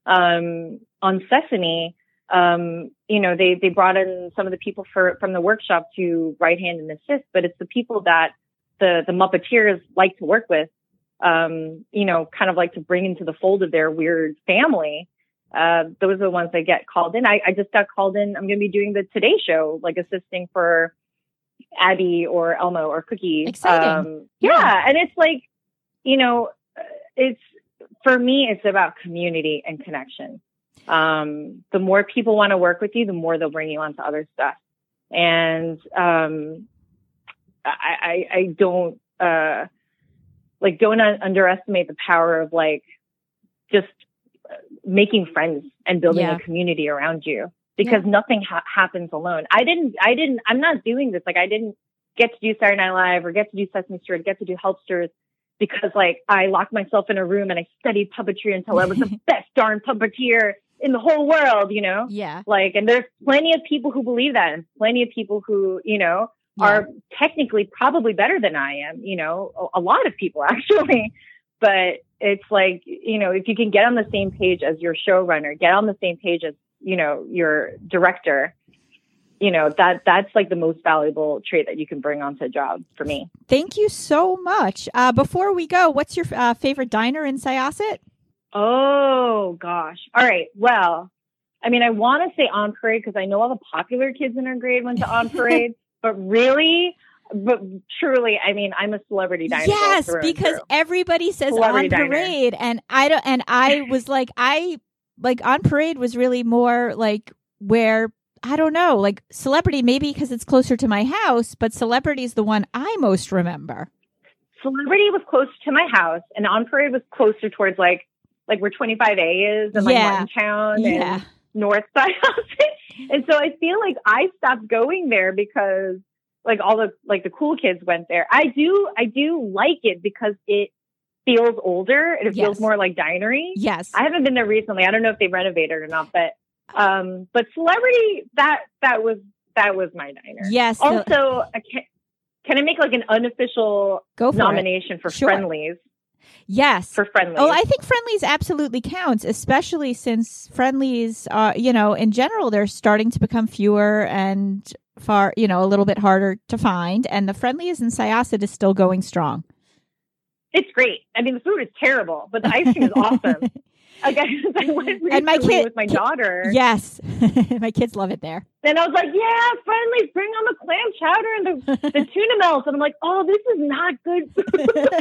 Um, on Sesame, um, you know, they, they brought in some of the people for, from the workshop to right hand and assist, but it's the people that the, the Muppeteers like to work with, um, you know, kind of like to bring into the fold of their weird family. Uh, those are the ones that get called in. I, I just got called in. I'm going to be doing the Today Show, like assisting for Abby or Elmo or Cookie. Exciting. Um, yeah. yeah. And it's like, you know, it's, for me, it's about community and connection. Um, the more people want to work with you, the more they'll bring you onto other stuff. And, um, I, I, I don't, uh, like, don't un- underestimate the power of like just making friends and building yeah. a community around you, because yeah. nothing ha- happens alone. I didn't, I didn't, I'm not doing this. Like, I didn't get to do Saturday Night Live or get to do Sesame Street, or get to do Helpsters because like I locked myself in a room and I studied puppetry until I was the best darn puppeteer in the whole world, you know? Yeah. Like, and there's plenty of people who believe that, and plenty of people who, you know, yeah. are technically probably better than I am, you know, a, a lot of people actually. But it's like, you know, if you can get on the same page as your showrunner, get on the same page as, you know, your director, you know, that that's like the most valuable trait that you can bring onto a job for me. Thank you so much. Uh, before we go, what's your uh, favorite diner in Syosset? Oh, gosh. All right. Well, I mean, I want to say On Parade because I know all the popular kids in our grade went to On Parade, but really, but truly, I mean, I'm a celebrity diner. Yes, through because through. everybody says Celebrity on Parade, diner. and I don't. And I was like, I like on Parade was really more like where I don't know, like Celebrity, maybe because it's closer to my house, but Celebrity is the one I most remember. Celebrity was close to my house, and On Parade was closer towards like like where twenty-five A is, and like yeah. Martintown yeah. and North Side housing. And so I feel like I stopped going there because like all the like the cool kids went there. I do I do like it because it feels older and it yes. feels more like dinery. Yes. I haven't been there recently. I don't know if they renovated or not, but um but Celebrity, that that was that was my diner. Yes. Also, the- can, can I make like an unofficial Go for nomination it. for Sure. Friendlies? Yes. For Friendlies. Oh, I think Friendlies absolutely counts, especially since Friendlies, uh, you know, in general, they're starting to become fewer and far, you know, a little bit harder to find. And the Friendlies in Syosset is still going strong. It's great. I mean, the food is terrible, but the ice cream is awesome. Like, I, I went recently and my kid, with my kid, daughter. Yes. My kids love it there. And I was like, yeah, Friendlies, bring on the clam chowder and the, the tuna melts. And I'm like, oh, this is not good food.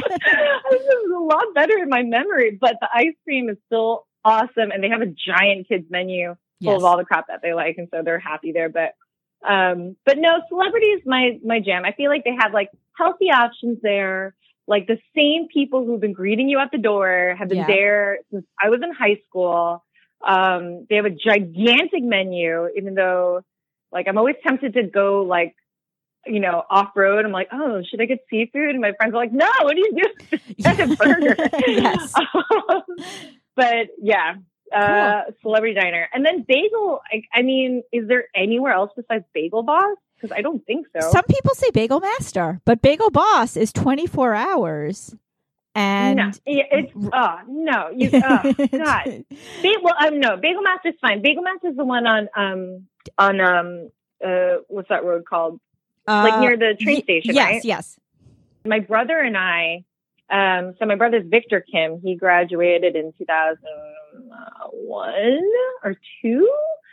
This is a lot better in my memory. But the ice cream is still awesome. And they have a giant kids menu full yes. of all the crap that they like. And so they're happy there. But um, but no, Celebrity is my, my jam. I feel like they have like healthy options there. Like the same people who've been greeting you at the door have been yeah. there since I was in high school. Um, they have a gigantic menu, even though like I'm always tempted to go like, you know, off road. I'm like, oh, should I get seafood? And my friends are like, no, what do you do? Get a burger. yes. um, but yeah, uh, cool. Celebrity Diner. And then Bagel. I, I mean, is there anywhere else besides Bagel Boss? Because I don't think so. Some people say Bagel Master, but Bagel Boss is twenty-four hours. And no, it's oh no, you oh god. Ba- well, um, no, Bagel Master's fine. Bagel Master's the one on um on um uh what's that road called? Uh, like near the train y- station, yes, right? Yes, yes. My brother and I, um, so my brother's Victor Kim. He graduated in two thousand one or two.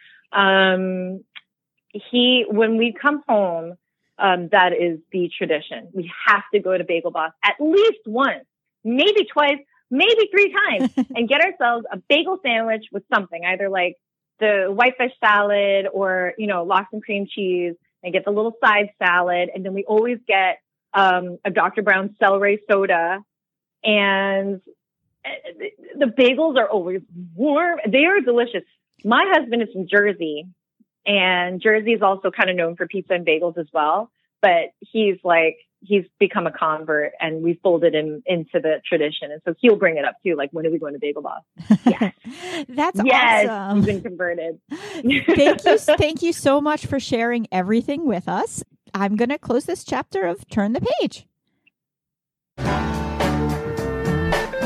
Um, he when we come home, um, that is the tradition. We have to go to Bagel Boss at least once. Maybe twice, maybe three times, and get ourselves a bagel sandwich with something, either like the whitefish salad or, you know, lox and cream cheese, and get the little side salad. And then we always get um, a Doctor Brown's celery soda. And the bagels are always warm. They are delicious. My husband is from Jersey, and Jersey is also kind of known for pizza and bagels as well. But he's like, he's become a convert, and we folded him into the tradition. And so he'll bring it up too. Like, when are we going to Bagel Boss? Yes. That's yes, awesome. He's been converted. Thank you. Thank you so much for sharing everything with us. I'm going to close this chapter of Turn the Page.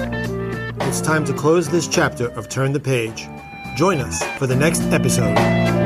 It's time to close this chapter of Turn the Page. Join us for the next episode.